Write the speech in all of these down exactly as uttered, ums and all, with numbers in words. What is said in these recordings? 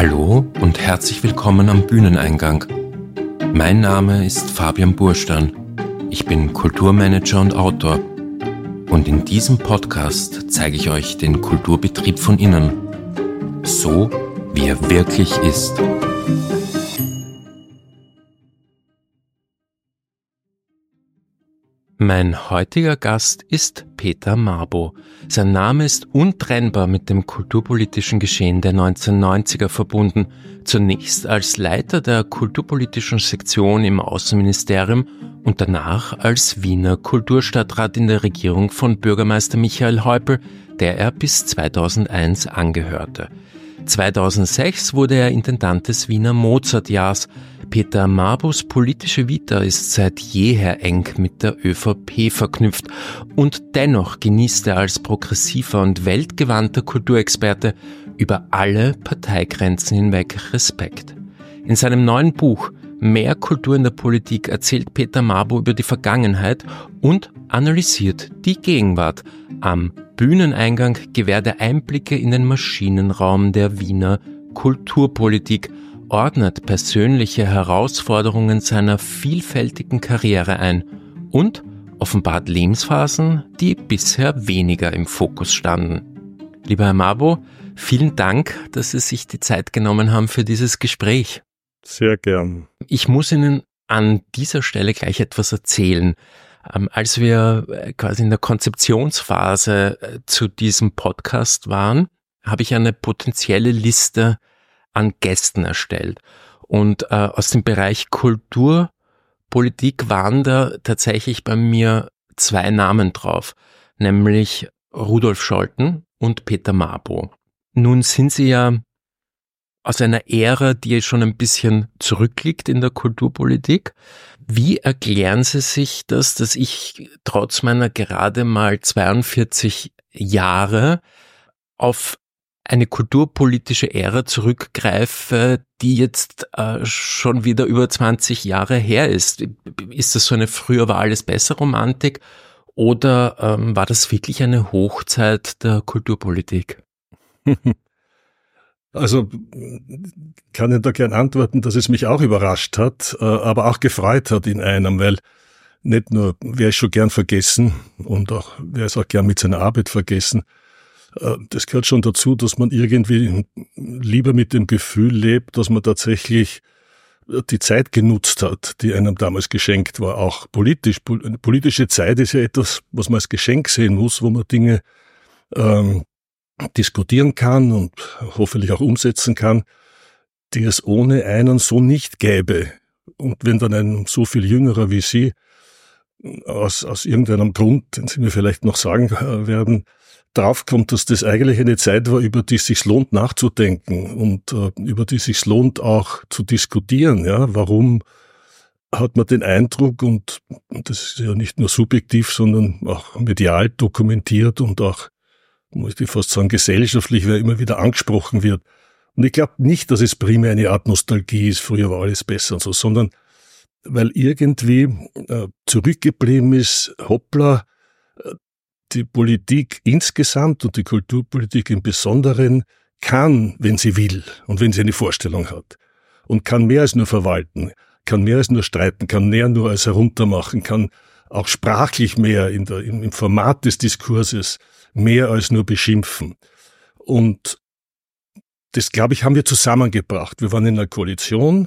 Hallo und herzlich willkommen am Bühneneingang. Mein Name ist Fabian Burstern. Ich bin Kulturmanager und Autor. Und in diesem Podcast zeige ich euch den Kulturbetrieb von innen. So, wie er wirklich ist. Mein heutiger Gast ist Peter Mabo. Sein Name ist untrennbar mit dem kulturpolitischen Geschehen der neunzehnhundertneunziger verbunden. Zunächst als Leiter der kulturpolitischen Sektion im Außenministerium und danach als Wiener Kulturstadtrat in der Regierung von Bürgermeister Michael Häupl, der er bis zweitausendeins angehörte. zweitausendsechs wurde er Intendant des Wiener Mozartjahrs. Peter Mabos politische Vita ist seit jeher eng mit der ÖVP verknüpft und dennoch genießt er als progressiver und weltgewandter Kulturexperte über alle Parteigrenzen hinweg Respekt. In seinem neuen Buch Mehr Kultur in der Politik erzählt Peter Mabo über die Vergangenheit und analysiert die Gegenwart. Am Bühneneingang gewährt er Einblicke in den Maschinenraum der Wiener Kulturpolitik, ordnet persönliche Herausforderungen seiner vielfältigen Karriere ein und offenbart Lebensphasen, die bisher weniger im Fokus standen. Lieber Herr Mabo, vielen Dank, dass Sie sich die Zeit genommen haben für dieses Gespräch. Sehr gern. Ich muss Ihnen an dieser Stelle gleich etwas erzählen. Ähm, als wir quasi in der Konzeptionsphase äh, zu diesem Podcast waren, habe ich eine potenzielle Liste an Gästen erstellt. Und äh, aus dem Bereich Kulturpolitik waren da tatsächlich bei mir zwei Namen drauf, nämlich Rudolf Scholten und Peter Mabo. Nun sind sie ja aus einer Ära, die schon ein bisschen zurückliegt in der Kulturpolitik. Wie erklären Sie sich das, dass ich trotz meiner gerade mal zweiundvierzig Jahre auf eine kulturpolitische Ära zurückgreife, die jetzt äh, schon wieder über zwanzig Jahre her ist? Ist das so eine früher war alles besser Romantik oder ähm, war das wirklich eine Hochzeit der Kulturpolitik? Also kann ich da gern antworten, dass es mich auch überrascht hat, aber auch gefreut hat in einem, weil nicht nur wäre ich schon gern vergessen und auch wäre es auch gern mit seiner Arbeit vergessen. Das gehört schon dazu, dass man irgendwie lieber mit dem Gefühl lebt, dass man tatsächlich die Zeit genutzt hat, die einem damals geschenkt war, auch politisch. Politische Zeit ist ja etwas, was man als Geschenk sehen muss, wo man Dinge ähm, diskutieren kann und hoffentlich auch umsetzen kann, die es ohne einen so nicht gäbe. Und wenn dann ein so viel Jüngerer wie Sie aus, aus irgendeinem Grund, den Sie mir vielleicht noch sagen werden, draufkommt, dass das eigentlich eine Zeit war, über die es sich lohnt nachzudenken und äh, über die es sich lohnt auch zu diskutieren. Ja, warum hat man den Eindruck, und das ist ja nicht nur subjektiv, sondern auch medial dokumentiert und auch, muss ich fast sagen, gesellschaftlich, wer immer wieder angesprochen wird. Und ich glaube nicht, dass es primär eine Art Nostalgie ist, früher war alles besser und so, sondern weil irgendwie äh, zurückgeblieben ist, hoppla, äh, die Politik insgesamt und die Kulturpolitik im Besonderen kann, wenn sie will und wenn sie eine Vorstellung hat. Und kann mehr als nur verwalten, kann mehr als nur streiten, kann mehr nur als heruntermachen, kann auch sprachlich mehr in der, im Format des Diskurses mehr als nur beschimpfen. Und das, glaube ich, haben wir zusammengebracht. Wir waren in einer Koalition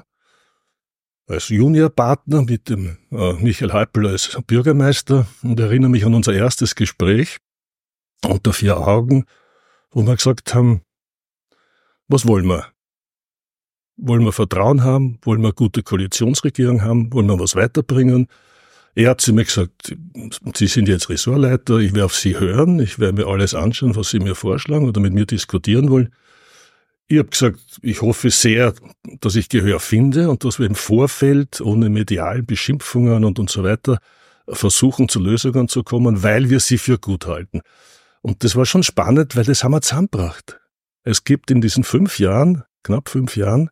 als Juniorpartner mit dem äh, Michael Häupl als Bürgermeister und erinnere mich an unser erstes Gespräch unter vier Augen, wo wir gesagt haben, was wollen wir? Wollen wir Vertrauen haben? Wollen wir eine gute Koalitionsregierung haben? Wollen wir was weiterbringen? Er hat zu mir gesagt, Sie sind jetzt Ressortleiter, ich werde auf Sie hören, ich werde mir alles anschauen, was Sie mir vorschlagen oder mit mir diskutieren wollen. Ich habe gesagt, ich hoffe sehr, dass ich Gehör finde und dass wir im Vorfeld ohne medialen Beschimpfungen und und so weiter versuchen, zu Lösungen zu kommen, weil wir sie für gut halten. Und das war schon spannend, weil das haben wir zusammengebracht. Es gibt in diesen fünf Jahren, knapp fünf Jahren,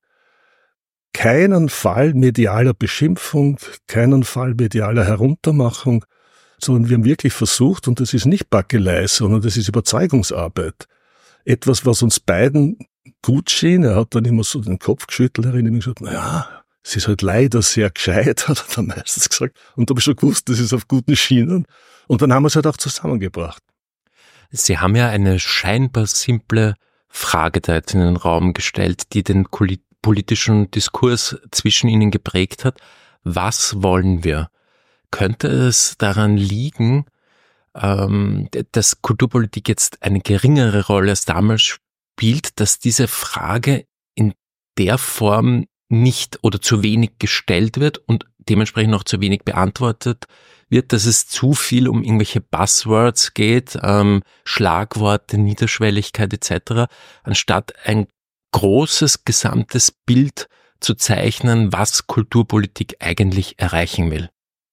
keinen Fall medialer Beschimpfung, keinen Fall medialer Heruntermachung, sondern wir haben wirklich versucht, und das ist nicht Backelei, sondern das ist Überzeugungsarbeit, etwas, was uns beiden gut schien. Er hat dann immer so den Kopf geschüttelt, erinnert mich gesagt, naja, es ist halt leider sehr gescheit, hat er dann meistens gesagt. Und da habe ich schon gewusst, das ist auf guten Schienen. Und dann haben wir es halt auch zusammengebracht. Sie haben ja eine scheinbar simple Frage da jetzt in den Raum gestellt, die den politischen Diskurs zwischen Ihnen geprägt hat. Was wollen wir? Könnte es daran liegen, ähm, dass Kulturpolitik jetzt eine geringere Rolle als damals spielt, dass diese Frage in der Form nicht oder zu wenig gestellt wird und dementsprechend auch zu wenig beantwortet wird, dass es zu viel um irgendwelche Buzzwords geht, ähm, Schlagworte, Niederschwelligkeit et cetera, anstatt ein großes gesamtes Bild zu zeichnen, was Kulturpolitik eigentlich erreichen will?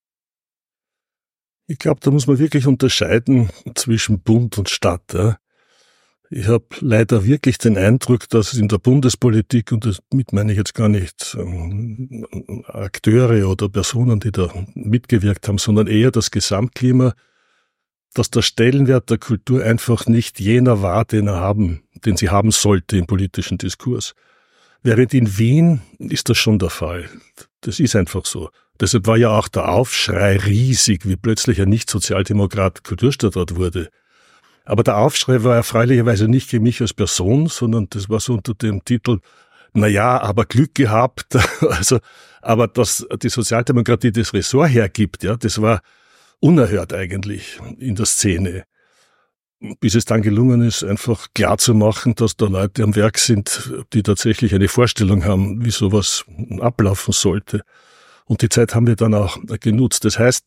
Ich glaube, da muss man wirklich unterscheiden zwischen Bund und Stadt. Ja. Ich habe leider wirklich den Eindruck, dass in der Bundespolitik, und damit meine ich jetzt gar nicht ähm, Akteure oder Personen, die da mitgewirkt haben, sondern eher das Gesamtklima, dass der Stellenwert der Kultur einfach nicht jener war, den er haben, den sie haben sollte im politischen Diskurs. Während in Wien ist das schon der Fall. Das ist einfach so. Deshalb war ja auch der Aufschrei riesig, wie plötzlich ein Nicht-Sozialdemokrat Kulturstadtrat wurde. Aber der Aufschrei war erfreulicherweise nicht gegen mich als Person, sondern das war so unter dem Titel, na ja, aber Glück gehabt. Also, aber dass die Sozialdemokratie das Ressort hergibt, ja, das war unerhört eigentlich in der Szene. Bis es dann gelungen ist, einfach klar zu machen, dass da Leute am Werk sind, die tatsächlich eine Vorstellung haben, wie sowas ablaufen sollte. Und die Zeit haben wir dann auch genutzt. Das heißt,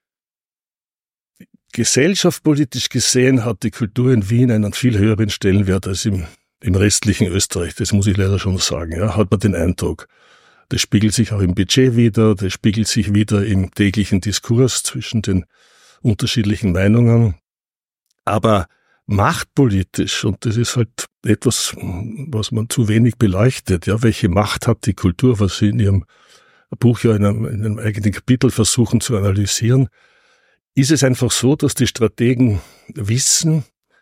gesellschaftspolitisch gesehen hat die Kultur in Wien einen viel höheren Stellenwert als im, im restlichen Österreich. Das muss ich leider schon sagen. Ja, hat man den Eindruck. Das spiegelt sich auch im Budget wider, das spiegelt sich wieder im täglichen Diskurs zwischen den unterschiedlichen Meinungen. Aber machtpolitisch, und das ist halt etwas, was man zu wenig beleuchtet, ja, welche Macht hat die Kultur, was Sie in Ihrem Buch ja in einem, in einem eigenen Kapitel versuchen zu analysieren, ist es einfach so, dass die Strategen wissen,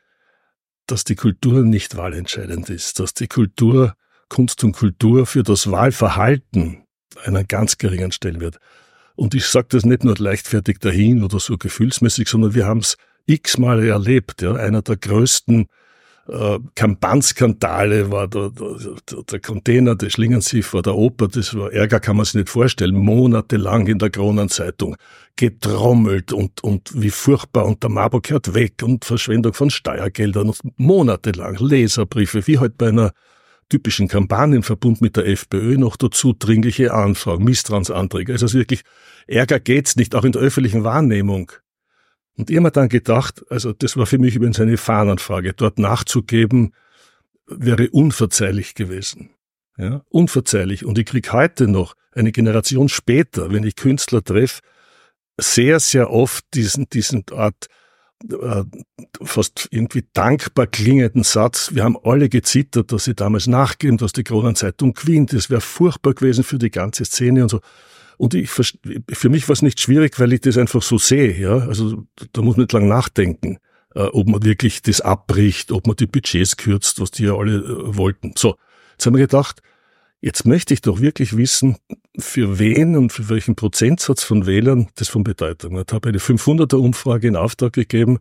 dass die Kultur nicht wahlentscheidend ist, dass die Kultur, Kunst und Kultur für das Wahlverhalten einen ganz geringen Stellenwert. Und ich sage das nicht nur leichtfertig dahin oder so gefühlsmäßig, sondern wir haben es x-mal erlebt. Ja. Einer der größten äh, Kampanskandale war der, der, der Container des Schlingensief vor der Oper. Das war Ärger, kann man sich nicht vorstellen. Monatelang in der Kronenzeitung getrommelt und, und wie furchtbar und der Marburg hört weg und Verschwendung von Steuergeldern und monatelang Leserbriefe, wie halt bei einer typischen Kampagnenverbund mit der FPÖ noch dazu dringliche Anfragen, Misstrauensanträge. Also wirklich, Ärger geht's nicht, auch in der öffentlichen Wahrnehmung. Und ich habe mir dann gedacht, also das war für mich übrigens eine Fahnenfrage, dort nachzugeben, wäre unverzeihlich gewesen. Ja, unverzeihlich. Und ich krieg heute noch, eine Generation später, wenn ich Künstler treffe, sehr, sehr oft diesen, diesen Art äh, fast irgendwie dankbar klingenden Satz, wir haben alle gezittert, dass sie damals nachgeben, dass die Kronenzeitung gewinnt. Das wäre furchtbar gewesen für die ganze Szene und so. Und ich, für mich war es nicht schwierig, weil ich das einfach so sehe. Ja? Also da muss man nicht lang nachdenken, äh, ob man wirklich das abbricht, ob man die Budgets kürzt, was die ja alle äh, wollten. So, jetzt haben wir gedacht, jetzt möchte ich doch wirklich wissen, für wen und für welchen Prozentsatz von Wählern das von Bedeutung hat. Ich habe eine fünfhunderter-Umfrage in Auftrag gegeben.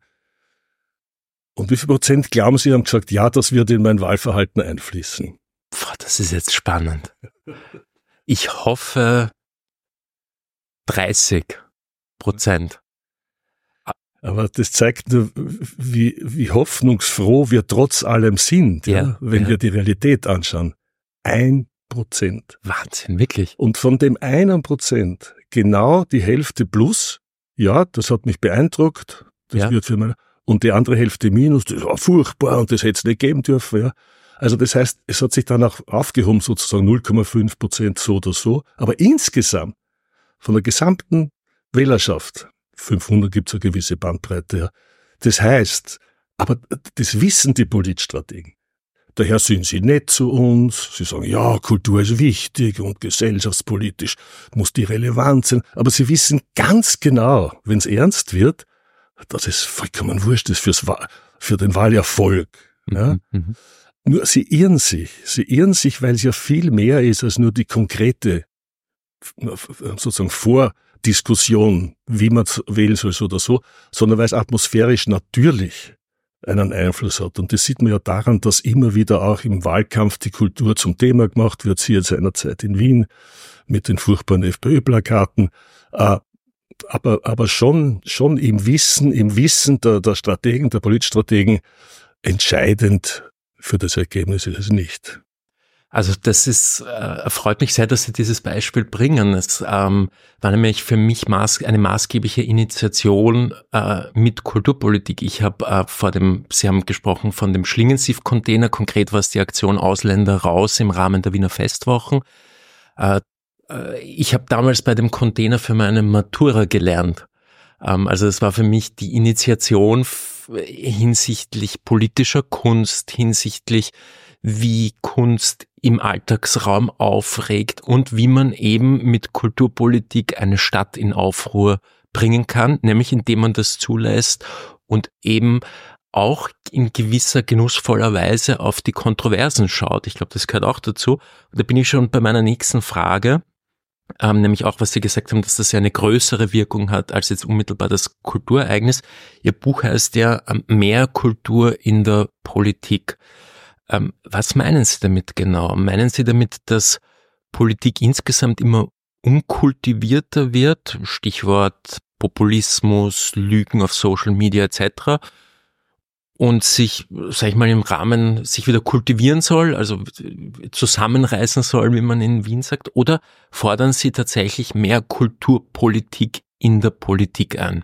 Und wie viel Prozent glauben Sie, haben gesagt, ja, das wird in mein Wahlverhalten einfließen? Boah, das ist jetzt spannend. Ich hoffe dreißig Prozent. Aber das zeigt nur, wie, wie hoffnungsfroh wir trotz allem sind, ja, ja wenn ja. wir die Realität anschauen. Ein Prozent. Wahnsinn, wirklich. Und von dem einen Prozent genau die Hälfte plus, ja, das hat mich beeindruckt, das ja. wird für meine, und die andere Hälfte minus, das war furchtbar und das hätte es nicht geben dürfen, ja. Also das heißt, es hat sich dann auch aufgehoben, sozusagen null Komma fünf Prozent so oder so, aber insgesamt von der gesamten Wählerschaft, fünfhundert gibt es eine gewisse Bandbreite, ja. Das heißt, aber das wissen die Politstrategen. Daher sind sie nett zu uns, sie sagen, ja, Kultur ist wichtig und gesellschaftspolitisch muss die Relevanz sein, aber sie wissen ganz genau, wenn es ernst wird, dass es vollkommen wurscht ist fürs Wahl, für den Wahlerfolg. Ja? Mhm. Nur sie irren sich. Sie irren sich, weil es ja viel mehr ist als nur die konkrete sozusagen Vordiskussion, wie man es wählen soll so oder so, sondern weil es atmosphärisch natürlich einen Einfluss hat. Und das sieht man ja daran, dass immer wieder auch im Wahlkampf die Kultur zum Thema gemacht wird, siehe seinerzeit in Wien mit den furchtbaren FPÖ-Plakaten. Aber, aber schon, schon im Wissen, im Wissen der, der Strategen, der Politstrategen, entscheidend für das Ergebnis ist es nicht. Also das ist, äh, freut mich sehr, dass Sie dieses Beispiel bringen. Es ähm, war nämlich für mich maß, eine maßgebliche Initiation äh, mit Kulturpolitik. Ich habe äh, vor dem, Sie haben gesprochen von dem Schlingensief-Container, konkret war es die Aktion Ausländer raus im Rahmen der Wiener Festwochen. Äh, äh, ich habe damals bei dem Container für meine Matura gelernt. Ähm, also es war für mich die Initiation hinsichtlich politischer Kunst, hinsichtlich wie Kunst im Alltagsraum aufregt und wie man eben mit Kulturpolitik eine Stadt in Aufruhr bringen kann, nämlich indem man das zulässt und eben auch in gewisser genussvoller Weise auf die Kontroversen schaut. Ich glaube, das gehört auch dazu. Und da bin ich schon bei meiner nächsten Frage. Ähm, nämlich auch, was Sie gesagt haben, dass das ja eine größere Wirkung hat als jetzt unmittelbar das Kulturereignis. Ihr Buch heißt ja Mehr Kultur in der Politik. Ähm, was meinen Sie damit genau? Meinen Sie damit, dass Politik insgesamt immer unkultivierter wird? Stichwort Populismus, Lügen auf Social Media et cetera und sich, sag ich mal, im Rahmen sich wieder kultivieren soll, also zusammenreißen soll, wie man in Wien sagt, oder fordern Sie tatsächlich mehr Kulturpolitik in der Politik ein?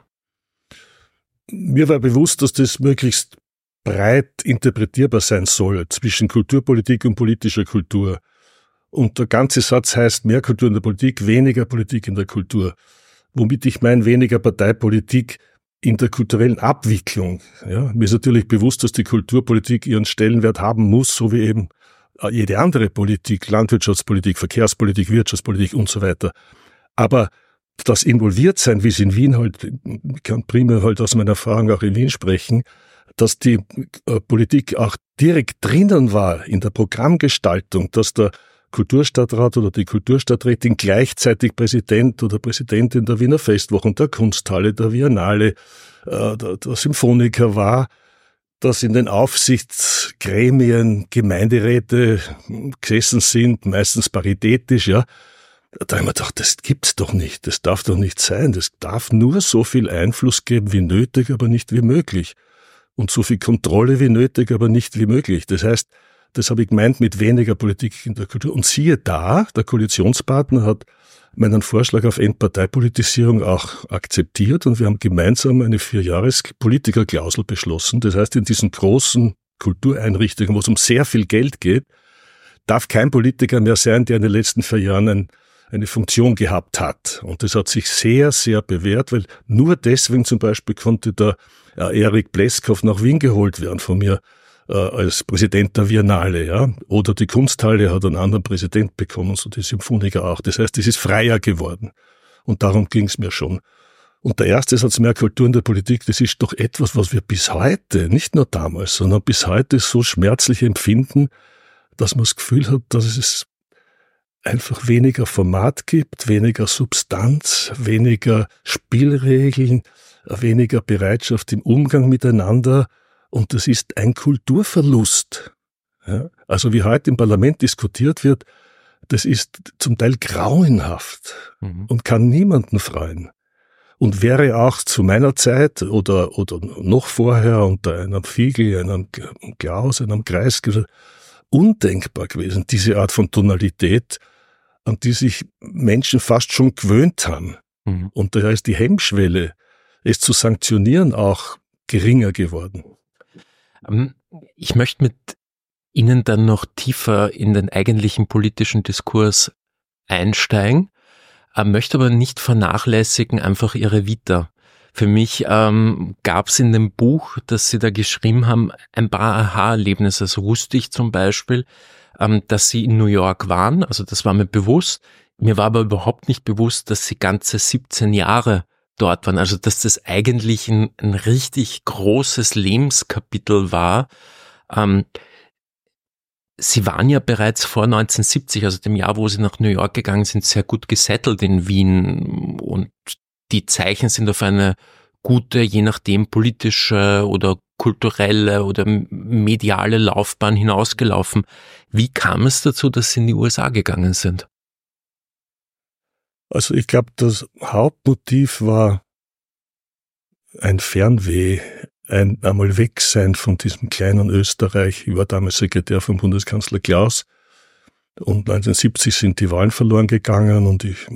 Mir war bewusst, dass das möglichst breit interpretierbar sein soll zwischen Kulturpolitik und politischer Kultur. Und der ganze Satz heißt mehr Kultur in der Politik, weniger Politik in der Kultur. Womit ich meine, weniger Parteipolitik in der kulturellen Abwicklung. Ja, mir ist natürlich bewusst, dass die Kulturpolitik ihren Stellenwert haben muss, so wie eben jede andere Politik, Landwirtschaftspolitik, Verkehrspolitik, Wirtschaftspolitik und so weiter. Aber das Involviertsein, wie es in Wien halt, ich kann primär halt aus meiner Erfahrung auch in Wien sprechen, dass die äh, Politik auch direkt drinnen war in der Programmgestaltung, dass der Kulturstadtrat oder die Kulturstadträtin gleichzeitig Präsident oder Präsidentin der Wiener Festwochen, der Kunsthalle, der Biennale, äh, der, der Symphoniker war, dass in den Aufsichtsgremien Gemeinderäte gesessen sind, meistens paritätisch, ja. Da habe ich mir gedacht, das gibt's doch nicht, das darf doch nicht sein, das darf nur so viel Einfluss geben wie nötig, aber nicht wie möglich. Und so viel Kontrolle wie nötig, aber nicht wie möglich. Das heißt, das habe ich gemeint mit weniger Politik in der Kultur. Und siehe da, der Koalitionspartner hat meinen Vorschlag auf Endparteipolitisierung auch akzeptiert und wir haben gemeinsam eine Vierjahres-Politikerklausel beschlossen. Das heißt, in diesen großen Kultureinrichtungen, wo es um sehr viel Geld geht, darf kein Politiker mehr sein, der in den letzten vier Jahren ein, eine Funktion gehabt hat. Und das hat sich sehr, sehr bewährt, weil nur deswegen zum Beispiel konnte der äh, Erik Pleskow nach Wien geholt werden von mir äh, als Präsident der Biennale, ja. Oder die Kunsthalle hat einen anderen Präsident bekommen, so die Symphoniker auch. Das heißt, es ist freier geworden. Und darum ging es mir schon. Und der erste Satz, mehr Kultur in der Politik, das ist doch etwas, was wir bis heute, nicht nur damals, sondern bis heute so schmerzlich empfinden, dass man das Gefühl hat, dass es einfach weniger Format gibt, weniger Substanz, weniger Spielregeln, weniger Bereitschaft im Umgang miteinander. Und das ist ein Kulturverlust. Ja, also wie heute im Parlament diskutiert wird, das ist zum Teil grauenhaft mhm. und kann niemanden freuen. Und wäre auch zu meiner Zeit oder, oder noch vorher unter einem Fiegel, einem Klaus, einem Kreis undenkbar gewesen, diese Art von Tonalität, an die sich Menschen fast schon gewöhnt haben. Mhm. Und da ist die Hemmschwelle, es zu sanktionieren, auch geringer geworden. Ich möchte mit Ihnen dann noch tiefer in den eigentlichen politischen Diskurs einsteigen, möchte aber nicht vernachlässigen einfach Ihre Vita. Für mich ähm, gab es in dem Buch, das Sie da geschrieben haben, ein paar Aha-Erlebnisse. Also wusste ich zum Beispiel, ähm, dass Sie in New York waren, also das war mir bewusst. Mir war aber überhaupt nicht bewusst, dass Sie ganze siebzehn Jahre dort waren. Also dass das eigentlich ein, ein richtig großes Lebenskapitel war. Ähm, Sie waren ja bereits vor neunzehnhundertsiebzig, also dem Jahr, wo Sie nach New York gegangen sind, sehr gut gesettelt in Wien und die Zeichen sind auf eine gute, je nachdem politische oder kulturelle oder mediale Laufbahn hinausgelaufen. Wie kam es dazu, dass Sie in die U S A gegangen sind? Also ich glaube, das Hauptmotiv war ein Fernweh, ein einmal weg sein von diesem kleinen Österreich. Ich war damals Sekretär von Bundeskanzler Klaus und neunzehnhundertsiebzig sind die Wahlen verloren gegangen und ich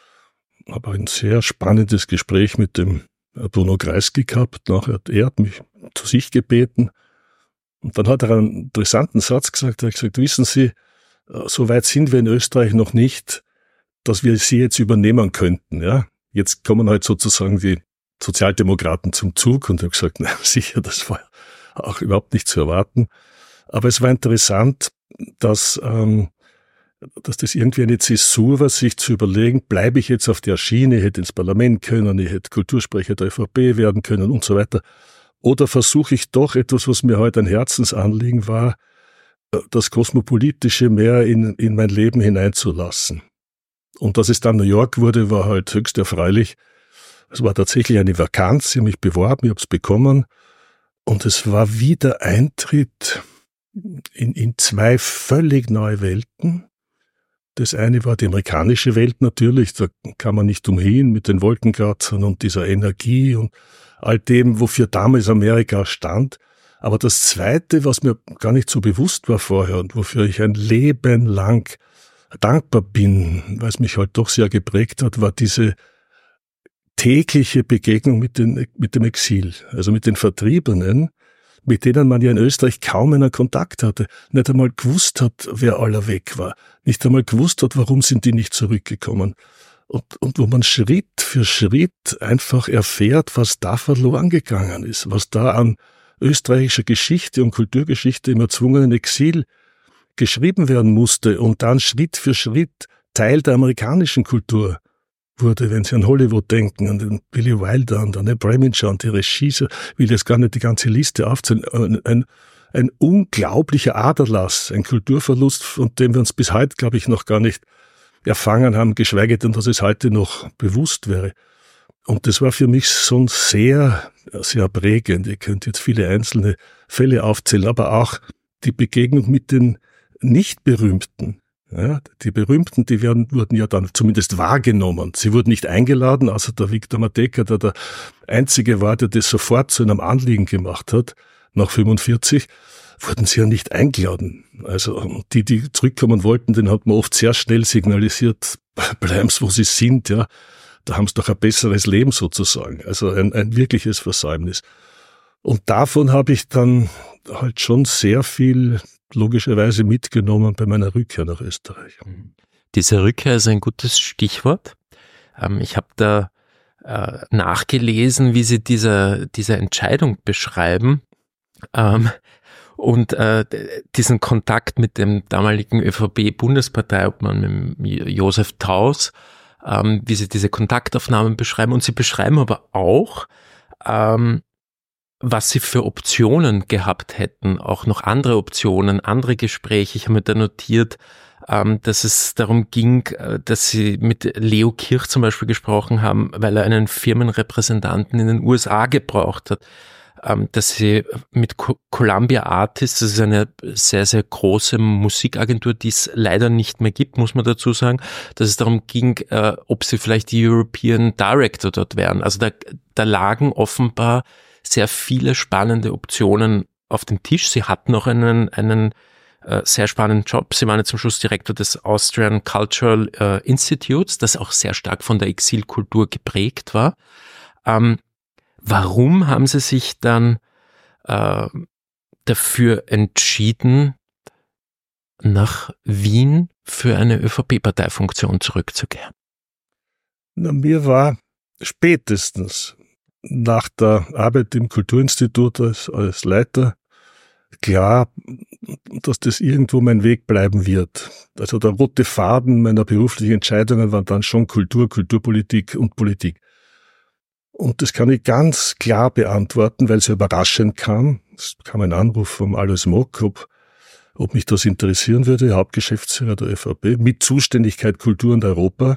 habe ein sehr spannendes Gespräch mit dem Bruno Kreisky gehabt. Nachher hat er hat mich zu sich gebeten und dann hat er einen interessanten Satz gesagt. Er hat gesagt, wissen Sie, so weit sind wir in Österreich noch nicht, dass wir sie jetzt übernehmen könnten. Ja, jetzt kommen halt sozusagen die Sozialdemokraten zum Zug und ich habe gesagt, na sicher, das war auch überhaupt nicht zu erwarten. Aber es war interessant, dass, ähm, dass das irgendwie eine Zäsur war, sich zu überlegen, bleibe ich jetzt auf der Schiene, ich hätte ins Parlament können, ich hätte Kultursprecher der ÖVP werden können und so weiter. Oder versuche ich doch etwas, was mir heute ein Herzensanliegen war, das Kosmopolitische mehr in, in mein Leben hineinzulassen. Und dass es dann New York wurde, war halt höchst erfreulich. Es war tatsächlich eine Vakanz, ich habe mich beworben, ich habe es bekommen. Und es war wie der Eintritt in, in zwei völlig neue Welten. Das eine war die amerikanische Welt natürlich, da kann man nicht umhin mit den Wolkenkratzern und dieser Energie und all dem, wofür damals Amerika stand. Aber das Zweite, was mir gar nicht so bewusst war vorher und wofür ich ein Leben lang dankbar bin, weil es mich halt doch sehr geprägt hat, war diese tägliche Begegnung mit, den, mit dem Exil, also mit den Vertriebenen, mit denen man ja in Österreich kaum einen Kontakt hatte, nicht einmal gewusst hat, wer aller weg war, nicht einmal gewusst hat, warum sind die nicht zurückgekommen. Und, und wo man Schritt für Schritt einfach erfährt, was da verloren gegangen ist, was da an österreichischer Geschichte und Kulturgeschichte im erzwungenen Exil geschrieben werden musste und dann Schritt für Schritt Teil der amerikanischen Kultur wurde, wenn Sie an Hollywood denken, an den Billy Wilder und an den Preminger und die Regie, ich will jetzt gar nicht die ganze Liste aufzählen, ein, ein, ein unglaublicher Aderlass, ein Kulturverlust, von dem wir uns bis heute, glaube ich, noch gar nicht erfangen haben, geschweige denn, dass es heute noch bewusst wäre. Und das war für mich so sehr, sehr prägend. Ihr könnt jetzt viele einzelne Fälle aufzählen, aber auch die Begegnung mit den Nicht-Berühmten. Ja, die Berühmten, die werden, wurden ja dann zumindest wahrgenommen. Sie wurden nicht eingeladen, außer der Viktor Mateka, der der Einzige war, der das sofort zu einem Anliegen gemacht hat. Nach fünfundvierzig wurden sie ja nicht eingeladen. Also die, die zurückkommen wollten, den hat man oft sehr schnell signalisiert, bleiben Sie, wo Sie sind, ja. Da haben Sie doch ein besseres Leben sozusagen. Also ein, ein wirkliches Versäumnis. Und davon habe ich dann halt schon sehr viel logischerweise mitgenommen bei meiner Rückkehr nach Österreich. Diese Rückkehr ist ein gutes Stichwort. Ich habe da nachgelesen, wie Sie diese, diese Entscheidung beschreiben und diesen Kontakt mit dem damaligen ÖVP-Bundesparteiobmann, mit Josef Taus, wie Sie diese Kontaktaufnahmen beschreiben. Und Sie beschreiben aber auch, was Sie für Optionen gehabt hätten, auch noch andere Optionen, andere Gespräche. Ich habe mir da notiert, ähm, dass es darum ging, dass Sie mit Leo Kirch zum Beispiel gesprochen haben, weil er einen Firmenrepräsentanten in den U S A gebraucht hat, ähm, dass Sie mit Columbia Artists, das ist eine sehr, sehr große Musikagentur, die es leider nicht mehr gibt, muss man dazu sagen, dass es darum ging, äh, ob Sie vielleicht die European Director dort wären. Also da, da lagen offenbar sehr viele spannende Optionen auf dem Tisch. Sie hatten noch einen, einen äh, sehr spannenden Job. Sie waren ja zum Schluss Direktor des Austrian Cultural äh, Institutes, das auch sehr stark von der Exilkultur geprägt war. Ähm, warum haben Sie sich dann äh, dafür entschieden, nach Wien für eine ÖVP-Parteifunktion zurückzukehren? Na, mir war spätestens nach der Arbeit im Kulturinstitut als, als Leiter klar, dass das irgendwo mein Weg bleiben wird. Also der rote Faden meiner beruflichen Entscheidungen war dann schon Kultur, Kulturpolitik und Politik. Und das kann ich ganz klar beantworten, weil es überraschend kam. Es kam ein Anruf vom Alois Mock, ob, ob mich das interessieren würde, Hauptgeschäftsführer der ÖVP, mit Zuständigkeit Kultur und Europa.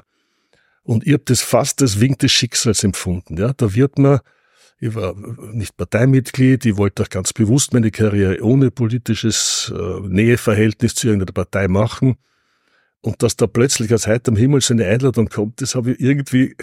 Und ich habe das fast als Wink des Schicksals empfunden. Ja, da wird man, ich war nicht Parteimitglied, ich wollte auch ganz bewusst meine Karriere ohne politisches äh, Näheverhältnis zu irgendeiner Partei machen. Und dass da plötzlich aus heiterem Himmel so eine Einladung kommt, das habe ich irgendwie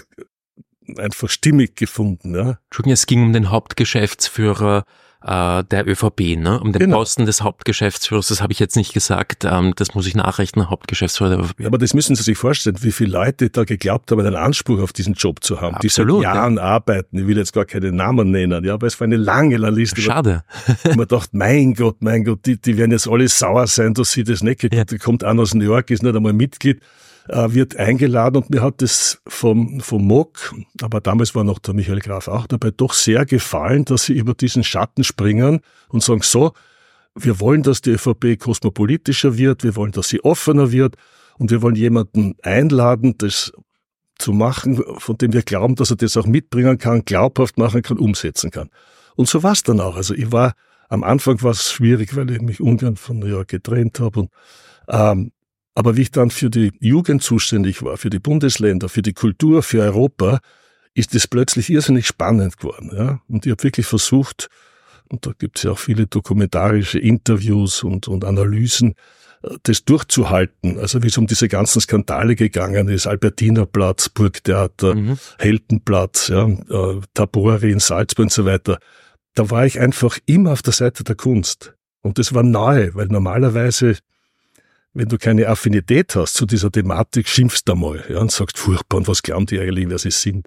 einfach stimmig gefunden. Ja. Entschuldigung, es ging um den Hauptgeschäftsführer äh, der ÖVP, ne? Um den Genau. Posten des Hauptgeschäftsführers, das habe ich jetzt nicht gesagt, ähm, das muss ich nachrechnen, Hauptgeschäftsführer der ÖVP. Ja, aber das müssen Sie sich vorstellen, wie viele Leute da geglaubt haben, einen Anspruch auf diesen Job zu haben, Absolut, die seit Jahren ja. arbeiten. Ich will jetzt gar keine Namen nennen, ja, aber es war eine lange Liste. Schade. Man dachte, mein Gott, mein Gott, die, die werden jetzt alle sauer sein, dass sie das nicht gekriegt. Ja. Die kommt an aus New York, ist nicht einmal Mitglied, äh, wird eingeladen und mir hat das vom, vom M O K, aber damals war noch der Michael Graf auch dabei, doch sehr gefallen, dass sie über diesen Schatten springen und sagen, so, wir wollen, dass die ÖVP kosmopolitischer wird, wir wollen, dass sie offener wird und wir wollen jemanden einladen, das zu machen, von dem wir glauben, dass er das auch mitbringen kann, glaubhaft machen kann, umsetzen kann. Und so war es dann auch. Also ich war, am Anfang war es schwierig, weil ich mich ungern von New York getrennt habe. Und, ähm, aber wie ich dann für die Jugend zuständig war, für die Bundesländer, für die Kultur, für Europa, ist es plötzlich irrsinnig spannend geworden. Ja? Und ich habe wirklich versucht, und da gibt es ja auch viele dokumentarische Interviews und, und Analysen, das durchzuhalten. Also wie es um diese ganzen Skandale gegangen ist, Albertinerplatz, Burgtheater, mhm. Heldenplatz, ja, äh, Tabori in Salzburg und so weiter. Da war ich einfach immer auf der Seite der Kunst. Und das war neu, weil normalerweise, wenn du keine Affinität hast zu dieser Thematik, schimpfst du einmal, ja, und sagst, furchtbar, und was glauben die eigentlich, wer sie sind?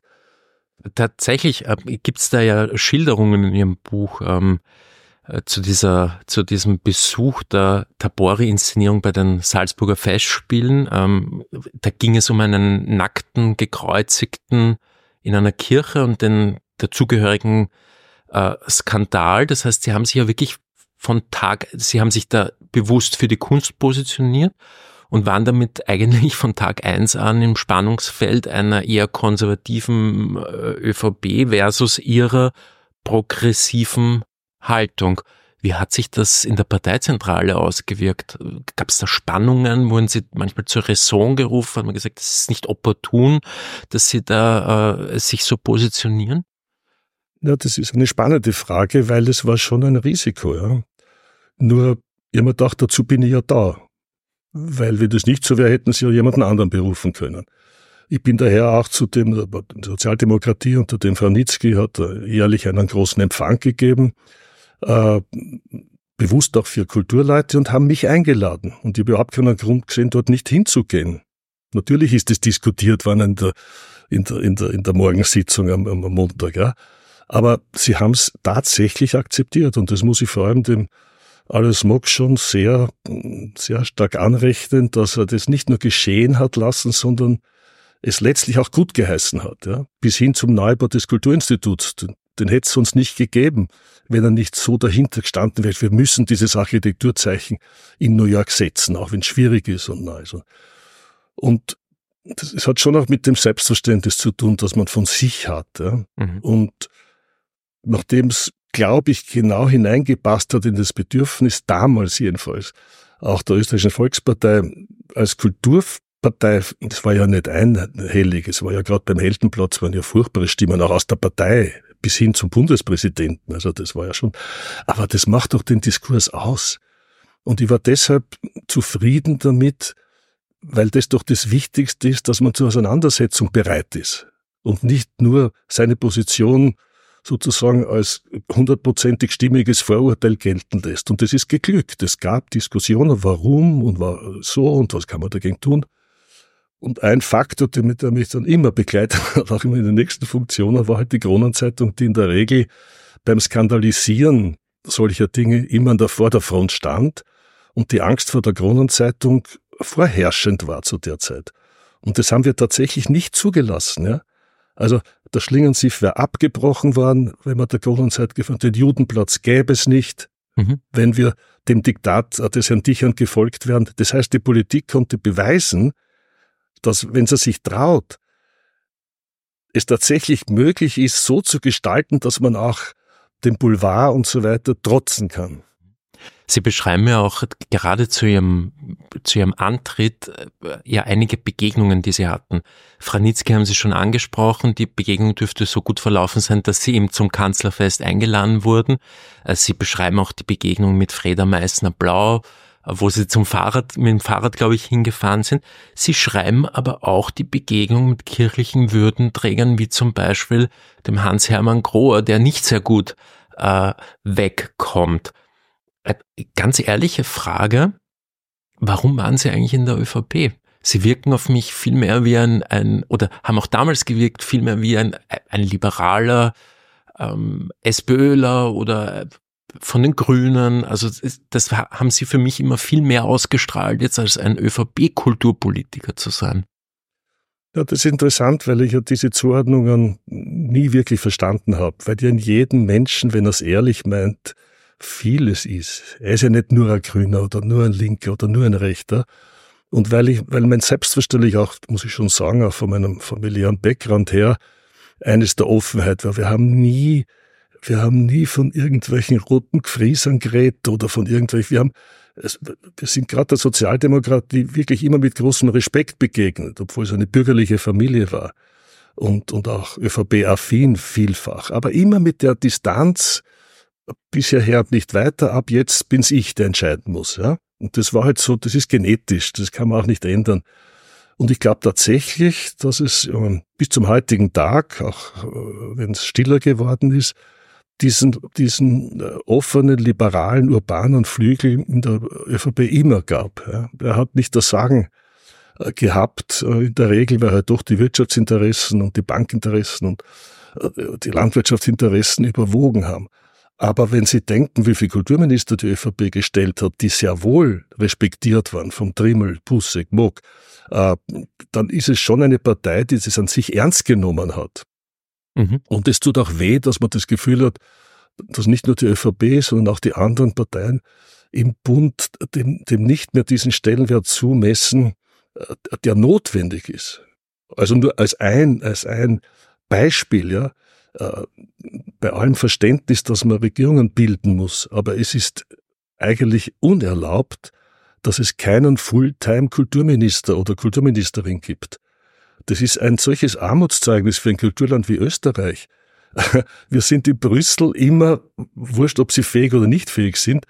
Tatsächlich äh, gibt es da ja Schilderungen in Ihrem Buch ähm, äh, zu dieser zu diesem Besuch der Tabori-Inszenierung bei den Salzburger Festspielen. Ähm, da ging es um einen nackten, gekreuzigten in einer Kirche und den dazugehörigen äh, Skandal. Das heißt, Sie haben sich ja wirklich von Tag, Sie haben sich da bewusst für die Kunst positioniert und waren damit eigentlich von Tag eins an im Spannungsfeld einer eher konservativen ÖVP versus ihrer progressiven Haltung. Wie hat sich das in der Parteizentrale ausgewirkt? Gab es da Spannungen? Wurden Sie manchmal zur Raison gerufen? Haben Sie gesagt, das ist nicht opportun, dass Sie da äh, sich so positionieren? Ja, das ist eine spannende Frage, weil es war schon ein Risiko. Ja. Nur, ich habe mir gedacht, dazu bin ich ja da. Weil wenn das nicht so wäre, hätten sie ja jemanden anderen berufen können. Ich bin daher auch zu dem, die Sozialdemokratie unter dem Frau Nitzky hat jährlich einen großen Empfang gegeben, äh, bewusst auch für Kulturleute und haben mich eingeladen. Und ich habe überhaupt keinen Grund gesehen, dort nicht hinzugehen. Natürlich ist es diskutiert worden in der, in der, in der, in der Morgensitzung am, am Montag, ja. Aber sie haben es tatsächlich akzeptiert und das muss ich vor allem dem Alois Mock schon sehr, sehr stark anrechnen, dass er das nicht nur geschehen hat lassen, sondern es letztlich auch gut geheißen hat, ja. Bis hin zum Neubau des Kulturinstituts. Den, den hätte es sonst nicht gegeben, wenn er nicht so dahinter gestanden wäre. Wir müssen dieses Architekturzeichen in New York setzen, auch wenn es schwierig ist und neu ist. Und das, es hat schon auch mit dem Selbstverständnis zu tun, das man von sich hat, ja. Mhm. Und nachdem es, glaube ich, genau hineingepasst hat in das Bedürfnis, damals jedenfalls, auch der Österreichischen Volkspartei als Kulturpartei, das war ja nicht einhellig, es war ja gerade beim Heldenplatz, waren ja furchtbare Stimmen, auch aus der Partei bis hin zum Bundespräsidenten, also das war ja schon, aber das macht doch den Diskurs aus. Und ich war deshalb zufrieden damit, weil das doch das Wichtigste ist, dass man zur Auseinandersetzung bereit ist und nicht nur seine Position sozusagen als hundertprozentig stimmiges Vorurteil gelten lässt. Und das ist geglückt. Es gab Diskussionen, warum und war so und was kann man dagegen tun. Und ein Faktor, der mich dann immer begleitet hat, auch immer in den nächsten Funktionen, war halt die Kronenzeitung, die in der Regel beim Skandalisieren solcher Dinge immer an der Vorderfront stand und die Angst vor der Kronenzeitung vorherrschend war zu der Zeit. Und das haben wir tatsächlich nicht zugelassen, ja. Also der Schlingensief wäre abgebrochen worden, wenn man der Kronenzeit gefunden, den Judenplatz gäbe es nicht, mhm. wenn wir dem Diktat des Herrn Dichand gefolgt wären. Das heißt, die Politik konnte beweisen, dass, wenn sie sich traut, es tatsächlich möglich ist, so zu gestalten, dass man auch dem Boulevard und so weiter trotzen kann. Sie beschreiben ja auch gerade zu Ihrem, zu Ihrem Antritt ja einige Begegnungen, die Sie hatten. Wranitzky haben Sie schon angesprochen, die Begegnung dürfte so gut verlaufen sein, dass Sie ihm zum Kanzlerfest eingeladen wurden. Sie beschreiben auch die Begegnung mit Freda Meissner-Blau, wo Sie zum Fahrrad, mit dem Fahrrad, glaube ich, hingefahren sind. Sie schreiben aber auch die Begegnung mit kirchlichen Würdenträgern, wie zum Beispiel dem Hans-Hermann Grohe, der nicht sehr gut äh, wegkommt. Ganz ehrliche Frage, warum waren Sie eigentlich in der ÖVP? Sie wirken auf mich viel mehr wie ein, ein oder haben auch damals gewirkt, viel mehr wie ein, ein liberaler ähm, SPÖler oder von den Grünen. Also das haben Sie für mich immer viel mehr ausgestrahlt, jetzt als ein ÖVP-Kulturpolitiker zu sein. Ja, das ist interessant, weil ich ja diese Zuordnungen nie wirklich verstanden habe, weil ja in jedem Menschen, wenn er es ehrlich meint, vieles ist. Er ist ja nicht nur ein Grüner oder nur ein Linker oder nur ein Rechter. Und weil ich, weil mein Selbstverständlich auch, muss ich schon sagen, auch von meinem familiären Background her, eines der Offenheit war. Wir haben nie, wir haben nie von irgendwelchen roten Gefriesern geredet oder von irgendwelchen, wir haben, wir sind gerade der Sozialdemokratie wirklich immer mit großem Respekt begegnet, obwohl es eine bürgerliche Familie war. Und, und auch ÖVP-affin vielfach. Aber immer mit der Distanz, bisher her nicht weiter, ab jetzt bin's ich, der entscheiden muss. Ja? Und das war halt so, das ist genetisch, das kann man auch nicht ändern. Und ich glaube tatsächlich, dass es äh, bis zum heutigen Tag, auch äh, wenn es stiller geworden ist, diesen, diesen äh, offenen, liberalen, urbanen Flügel in der ÖVP immer gab. Ja? Er hat nicht das Sagen äh, gehabt, äh, in der Regel, weil halt doch die Wirtschaftsinteressen und die Bankinteressen und äh, die Landwirtschaftsinteressen überwogen haben. Aber wenn Sie denken, wie viele Kulturminister die ÖVP gestellt hat, die sehr wohl respektiert waren, vom Trimmel, Busseck, Mock, äh, dann ist es schon eine Partei, die das an sich ernst genommen hat. Mhm. Und es tut auch weh, dass man das Gefühl hat, dass nicht nur die ÖVP, sondern auch die anderen Parteien im Bund dem, dem nicht mehr diesen Stellenwert zumessen, äh, der notwendig ist. Also nur als ein, als ein Beispiel, ja. Bei allem Verständnis, dass man Regierungen bilden muss, aber es ist eigentlich unerlaubt, dass es keinen Fulltime-Kulturminister oder Kulturministerin gibt. Das ist ein solches Armutszeugnis für ein Kulturland wie Österreich. Wir sind in Brüssel immer, wurscht ob sie fähig oder nicht fähig sind,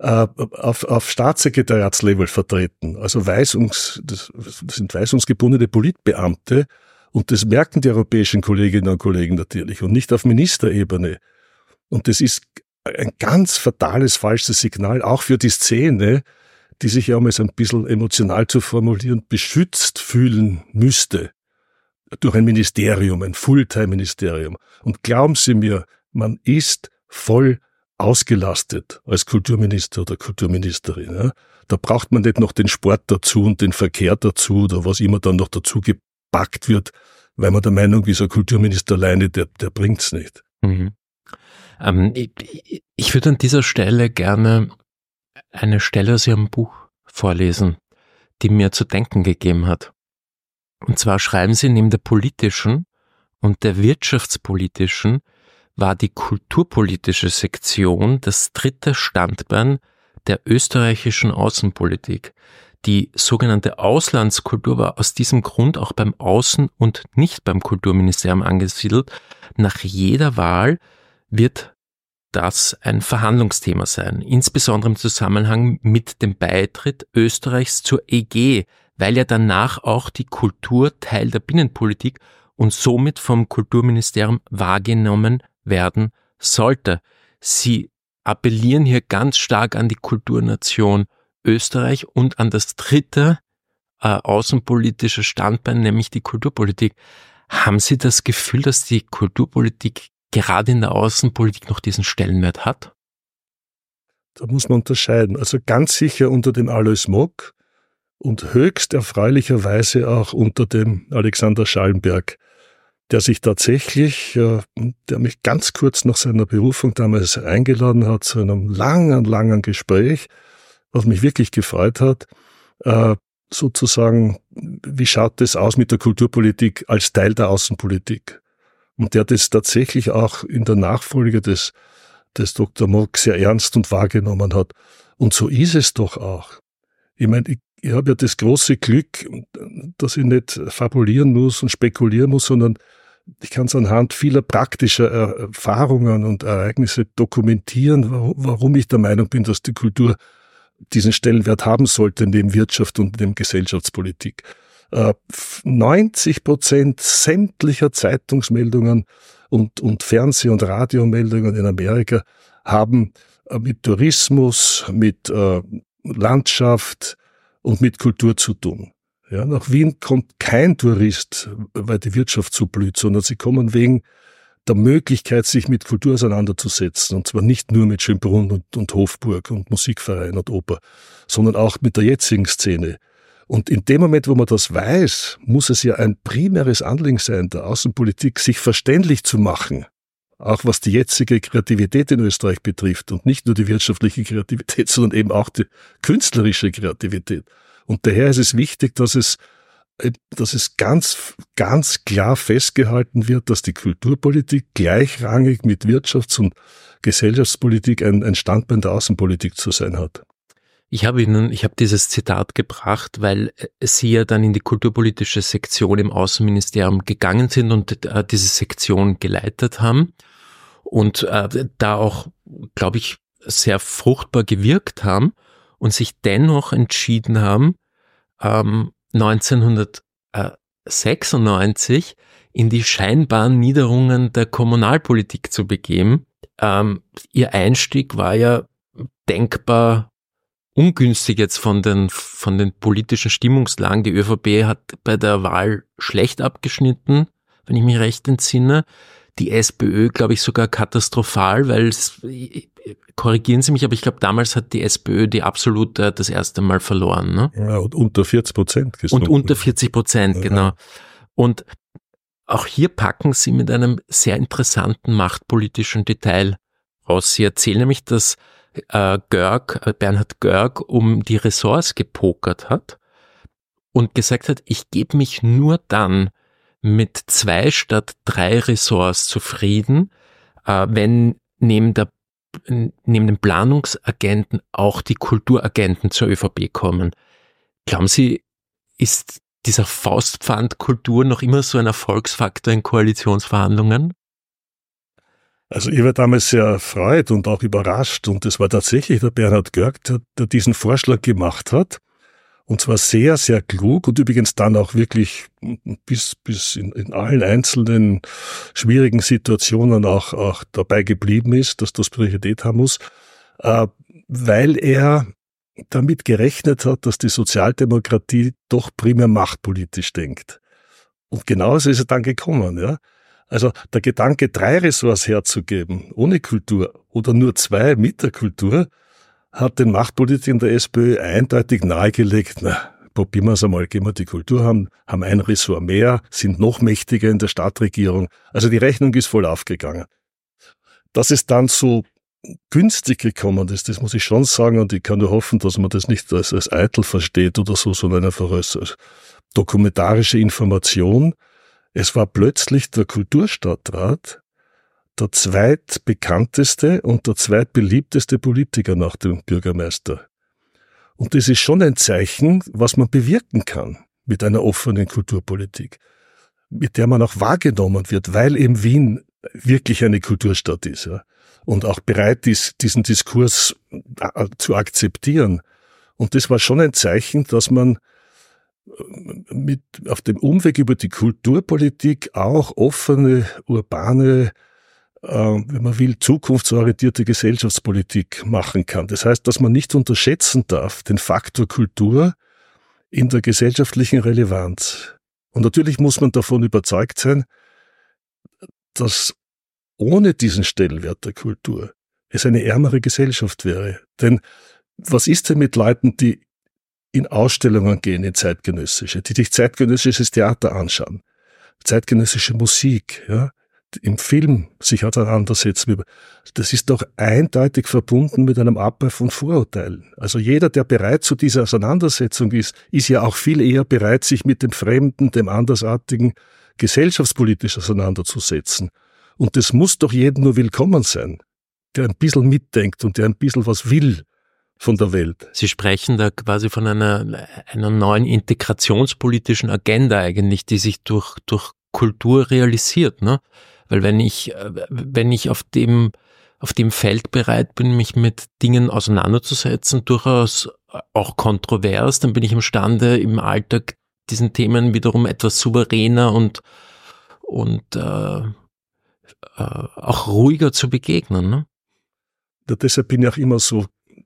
auf, auf Staatssekretariatslevel vertreten. Also Weisungs, das sind weisungsgebundene Politbeamte. Und das merken die europäischen Kolleginnen und Kollegen natürlich und nicht auf Ministerebene. Und das ist ein ganz fatales, falsches Signal, auch für die Szene, die sich ja, um es ein bisschen emotional zu formulieren, beschützt fühlen müsste durch ein Ministerium, ein Fulltime-Ministerium. Und glauben Sie mir, man ist voll ausgelastet als Kulturminister oder Kulturministerin. Ja? Da braucht man nicht noch den Sport dazu und den Verkehr dazu oder was immer dann noch dazu gibt. Packt wird, weil man der Meinung ist, ein Kulturminister alleine, der, der bringt's nicht. Mhm. Ähm, ich, ich würde an dieser Stelle gerne eine Stelle aus Ihrem Buch vorlesen, die mir zu denken gegeben hat. Und zwar schreiben Sie, neben der politischen und der wirtschaftspolitischen war die kulturpolitische Sektion das dritte Standbein der österreichischen Außenpolitik. Die sogenannte Auslandskultur war aus diesem Grund auch beim Außen- und nicht beim Kulturministerium angesiedelt. Nach jeder Wahl wird das ein Verhandlungsthema sein, insbesondere im Zusammenhang mit dem Beitritt Österreichs zur E G, weil ja danach auch die Kultur Teil der Binnenpolitik und somit vom Kulturministerium wahrgenommen werden sollte. Sie appellieren hier ganz stark an die Kulturnation Österreich und an das dritte äh, außenpolitische Standbein, nämlich die Kulturpolitik. Haben Sie das Gefühl, dass die Kulturpolitik gerade in der Außenpolitik noch diesen Stellenwert hat? Da muss man unterscheiden. Also ganz sicher unter dem Alois Mock und höchst erfreulicherweise auch unter dem Alexander Schallenberg, der sich tatsächlich, äh, der mich ganz kurz nach seiner Berufung damals eingeladen hat zu einem langen, langen Gespräch, was mich wirklich gefreut hat, äh, sozusagen, wie schaut das aus mit der Kulturpolitik als Teil der Außenpolitik? Und der das tatsächlich auch in der Nachfolge des das Doktor Mock sehr ernst und wahrgenommen hat. Und so ist es doch auch. Ich meine, ich, ich habe ja das große Glück, dass ich nicht fabulieren muss und spekulieren muss, sondern ich kann es anhand vieler praktischer Erfahrungen und Ereignisse dokumentieren, warum ich der Meinung bin, dass die Kultur diesen Stellenwert haben sollte neben Wirtschaft und neben Gesellschaftspolitik. neunzig Prozent sämtlicher Zeitungsmeldungen und, und Fernseh- und Radiomeldungen in Amerika haben mit Tourismus, mit äh, Landschaft und mit Kultur zu tun. Ja, nach Wien kommt kein Tourist, weil die Wirtschaft so blüht, sondern sie kommen wegen der Möglichkeit, sich mit Kultur auseinanderzusetzen. Und zwar nicht nur mit Schönbrunn und, und Hofburg und Musikverein und Oper, sondern auch mit der jetzigen Szene. Und in dem Moment, wo man das weiß, muss es ja ein primäres Anliegen sein, der Außenpolitik, sich verständlich zu machen. Auch was die jetzige Kreativität in Österreich betrifft und nicht nur die wirtschaftliche Kreativität, sondern eben auch die künstlerische Kreativität. Und daher ist es wichtig, dass es, dass es ganz, ganz klar festgehalten wird, dass die Kulturpolitik gleichrangig mit Wirtschafts- und Gesellschaftspolitik ein, ein Standbein der Außenpolitik zu sein hat. Ich habe Ihnen, ich habe dieses Zitat gebracht, weil Sie ja dann in die kulturpolitische Sektion im Außenministerium gegangen sind und äh, diese Sektion geleitet haben und äh, da auch, glaube ich, sehr fruchtbar gewirkt haben und sich dennoch entschieden haben, ähm, neunzehnhundertsechsundneunzig in die scheinbaren Niederungen der Kommunalpolitik zu begeben. Ähm, Ihr Einstieg war ja denkbar ungünstig jetzt von den, von den politischen Stimmungslagen. Die ÖVP hat bei der Wahl schlecht abgeschnitten, wenn ich mich recht entsinne. Die SPÖ, glaube ich, sogar katastrophal, weil es, korrigieren Sie mich, aber ich glaube, damals hat die SPÖ die absolute das erste Mal verloren. Ne? Ja, und unter vierzig Prozent gesunken. Und unter vierzig Prozent, ja. Genau. Und auch hier packen Sie mit einem sehr interessanten machtpolitischen Detail raus. Sie erzählen nämlich, dass äh, Görg, äh, Bernhard Görg um die Ressorts gepokert hat und gesagt hat, ich gebe mich nur dann mit zwei statt drei Ressorts zufrieden, äh, wenn neben der neben den Planungsagenten auch die Kulturagenten zur ÖVP kommen. Glauben Sie, ist dieser Faustpfand Kultur noch immer so ein Erfolgsfaktor in Koalitionsverhandlungen? Also ich war damals sehr erfreut und auch überrascht und es war tatsächlich der Bernhard Görg, der, der diesen Vorschlag gemacht hat. Und zwar sehr, sehr klug und übrigens dann auch wirklich bis, bis in, in allen einzelnen schwierigen Situationen auch, auch dabei geblieben ist, dass das Priorität haben muss, äh, weil er damit gerechnet hat, dass die Sozialdemokratie doch primär machtpolitisch denkt. Und genauso ist er dann gekommen, ja. Also der Gedanke, drei Ressorts herzugeben, ohne Kultur oder nur zwei mit der Kultur, hat den Machtpolitikern der SPÖ eindeutig nahegelegt, na, probieren wir es einmal, gehen wir die Kultur haben, haben ein Ressort mehr, sind noch mächtiger in der Stadtregierung. Also die Rechnung ist voll aufgegangen. Dass es dann so günstig gekommen ist, das muss ich schon sagen und ich kann nur hoffen, dass man das nicht als, als eitel versteht oder so, sondern einfach als, als dokumentarische Information. Es war plötzlich der Kulturstadtrat der zweitbekannteste und der zweitbeliebteste Politiker nach dem Bürgermeister. Und das ist schon ein Zeichen, was man bewirken kann mit einer offenen Kulturpolitik, mit der man auch wahrgenommen wird, weil eben Wien wirklich eine Kulturstadt ist, ja, und auch bereit ist, diesen Diskurs zu akzeptieren. Und das war schon ein Zeichen, dass man mit, auf dem Umweg über die Kulturpolitik auch offene, urbane, wenn man will, zukunftsorientierte Gesellschaftspolitik machen kann. Das heißt, dass man nicht unterschätzen darf, den Faktor Kultur in der gesellschaftlichen Relevanz. Und natürlich muss man davon überzeugt sein, dass ohne diesen Stellenwert der Kultur es eine ärmere Gesellschaft wäre. Denn was ist denn mit Leuten, die in Ausstellungen gehen, in zeitgenössische, die sich zeitgenössisches Theater anschauen, zeitgenössische Musik, ja, im Film sich auseinandersetzen. Das ist doch eindeutig verbunden mit einem Abbau von Vorurteilen. Also jeder, der bereit zu dieser Auseinandersetzung ist, ist ja auch viel eher bereit, sich mit dem Fremden, dem Andersartigen gesellschaftspolitisch auseinanderzusetzen. Und das muss doch jedem nur willkommen sein. der ein bisschen mitdenkt und der ein bisschen was will von der Welt. Sie sprechen da quasi von einer, einer neuen integrationspolitischen Agenda eigentlich, die sich durch, durch Kultur realisiert, ne? Weil wenn ich, wenn ich auf dem, auf dem Feld bereit bin, mich mit Dingen auseinanderzusetzen, durchaus auch kontrovers, dann bin ich imstande, im Alltag diesen Themen wiederum etwas souveräner und, und äh, äh, auch ruhiger zu begegnen, ne? Ja, deshalb bin ich auch immer so,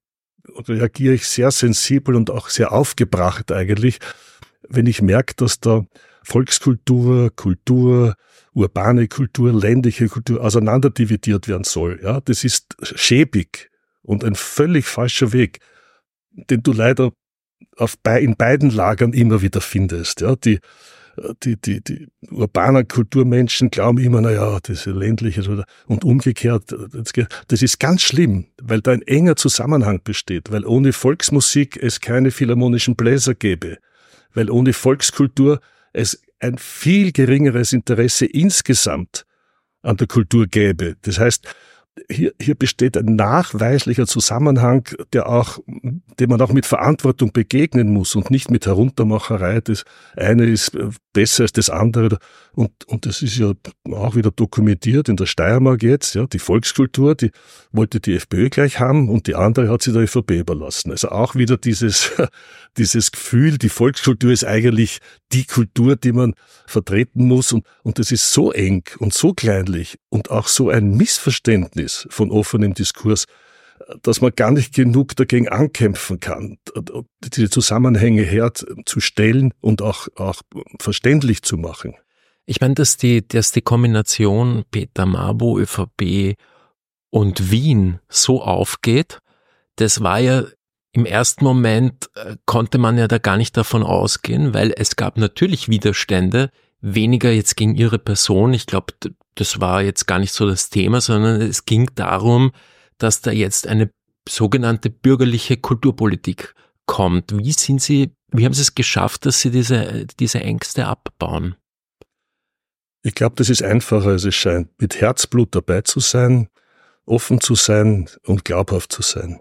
reagiere ich sehr sensibel und auch sehr aufgebracht eigentlich, wenn ich merke, dass da Volkskultur, Kultur, urbane Kultur, ländliche Kultur auseinanderdividiert werden soll. Ja, das ist schäbig und ein völlig falscher Weg, den du leider auf, in beiden Lagern immer wieder findest. Ja, die, die, die, die urbanen Kulturmenschen glauben immer, na ja, das ist ländliche und umgekehrt. Das ist ganz schlimm, weil da ein enger Zusammenhang besteht, weil ohne Volksmusik es keine philharmonischen Bläser gäbe, weil ohne Volkskultur es ein viel geringeres Interesse insgesamt an der Kultur gäbe. Das heißt, hier, hier besteht ein nachweislicher Zusammenhang, der auch, dem man auch mit Verantwortung begegnen muss und nicht mit Heruntermacherei. Das eine ist besser als das andere. Und, und das ist ja auch wieder dokumentiert in der Steiermark jetzt. Ja, die Volkskultur, die wollte die FPÖ gleich haben und die andere hat sie der ÖVP überlassen. Also auch wieder dieses, dieses Gefühl, die Volkskultur ist eigentlich die Kultur, die man vertreten muss. Und, und das ist so eng und so kleinlich und auch so ein Missverständnis von offenem Diskurs, dass man gar nicht genug dagegen ankämpfen kann, diese Zusammenhänge herzustellen und auch, auch verständlich zu machen. Ich meine, dass die, dass die Kombination Peter Mabo, ÖVP und Wien so aufgeht, das war ja im ersten Moment, äh, konnte man ja da gar nicht davon ausgehen, weil es gab natürlich Widerstände, weniger jetzt gegen ihre Person. Ich glaube, das war jetzt gar nicht so das Thema, sondern es ging darum, dass da jetzt eine sogenannte bürgerliche Kulturpolitik kommt. Wie sind Sie, wie haben Sie es geschafft, dass Sie diese, diese Ängste abbauen? Ich glaube, das ist einfacher, als es scheint. Mit Herzblut dabei zu sein, offen zu sein und glaubhaft zu sein.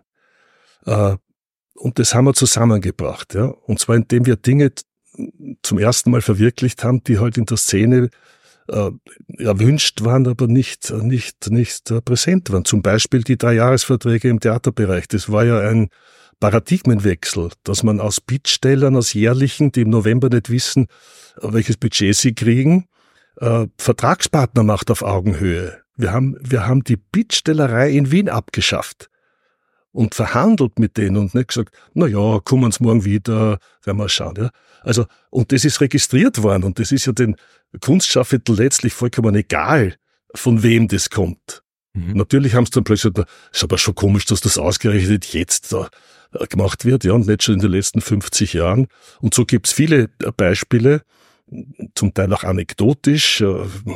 Und das haben wir zusammengebracht, ja. Und zwar indem wir Dinge zum ersten Mal verwirklicht haben, die halt in der Szene äh, erwünscht waren, aber nicht, nicht, nicht äh, präsent waren. Zum Beispiel die Dreijahresverträge im Theaterbereich. Das war ja ein Paradigmenwechsel, dass man aus Bittstellern, aus Jährlichen, die im November nicht wissen, welches Budget sie kriegen, äh, Vertragspartner macht auf Augenhöhe. Wir haben, wir haben die Bittstellerei in Wien abgeschafft und verhandelt mit denen und nicht gesagt, na ja, kommen Sie morgen wieder, werden wir schauen, ja. Also, und das ist registriert worden und das ist ja den Kunstschaffenden letztlich vollkommen egal, von wem das kommt. Mhm. Natürlich haben sie dann plötzlich gesagt, ist aber schon komisch, dass das ausgerechnet jetzt da gemacht wird, ja, und nicht schon in den letzten fünfzig Jahren. Und so gibt's viele Beispiele, zum Teil auch anekdotisch,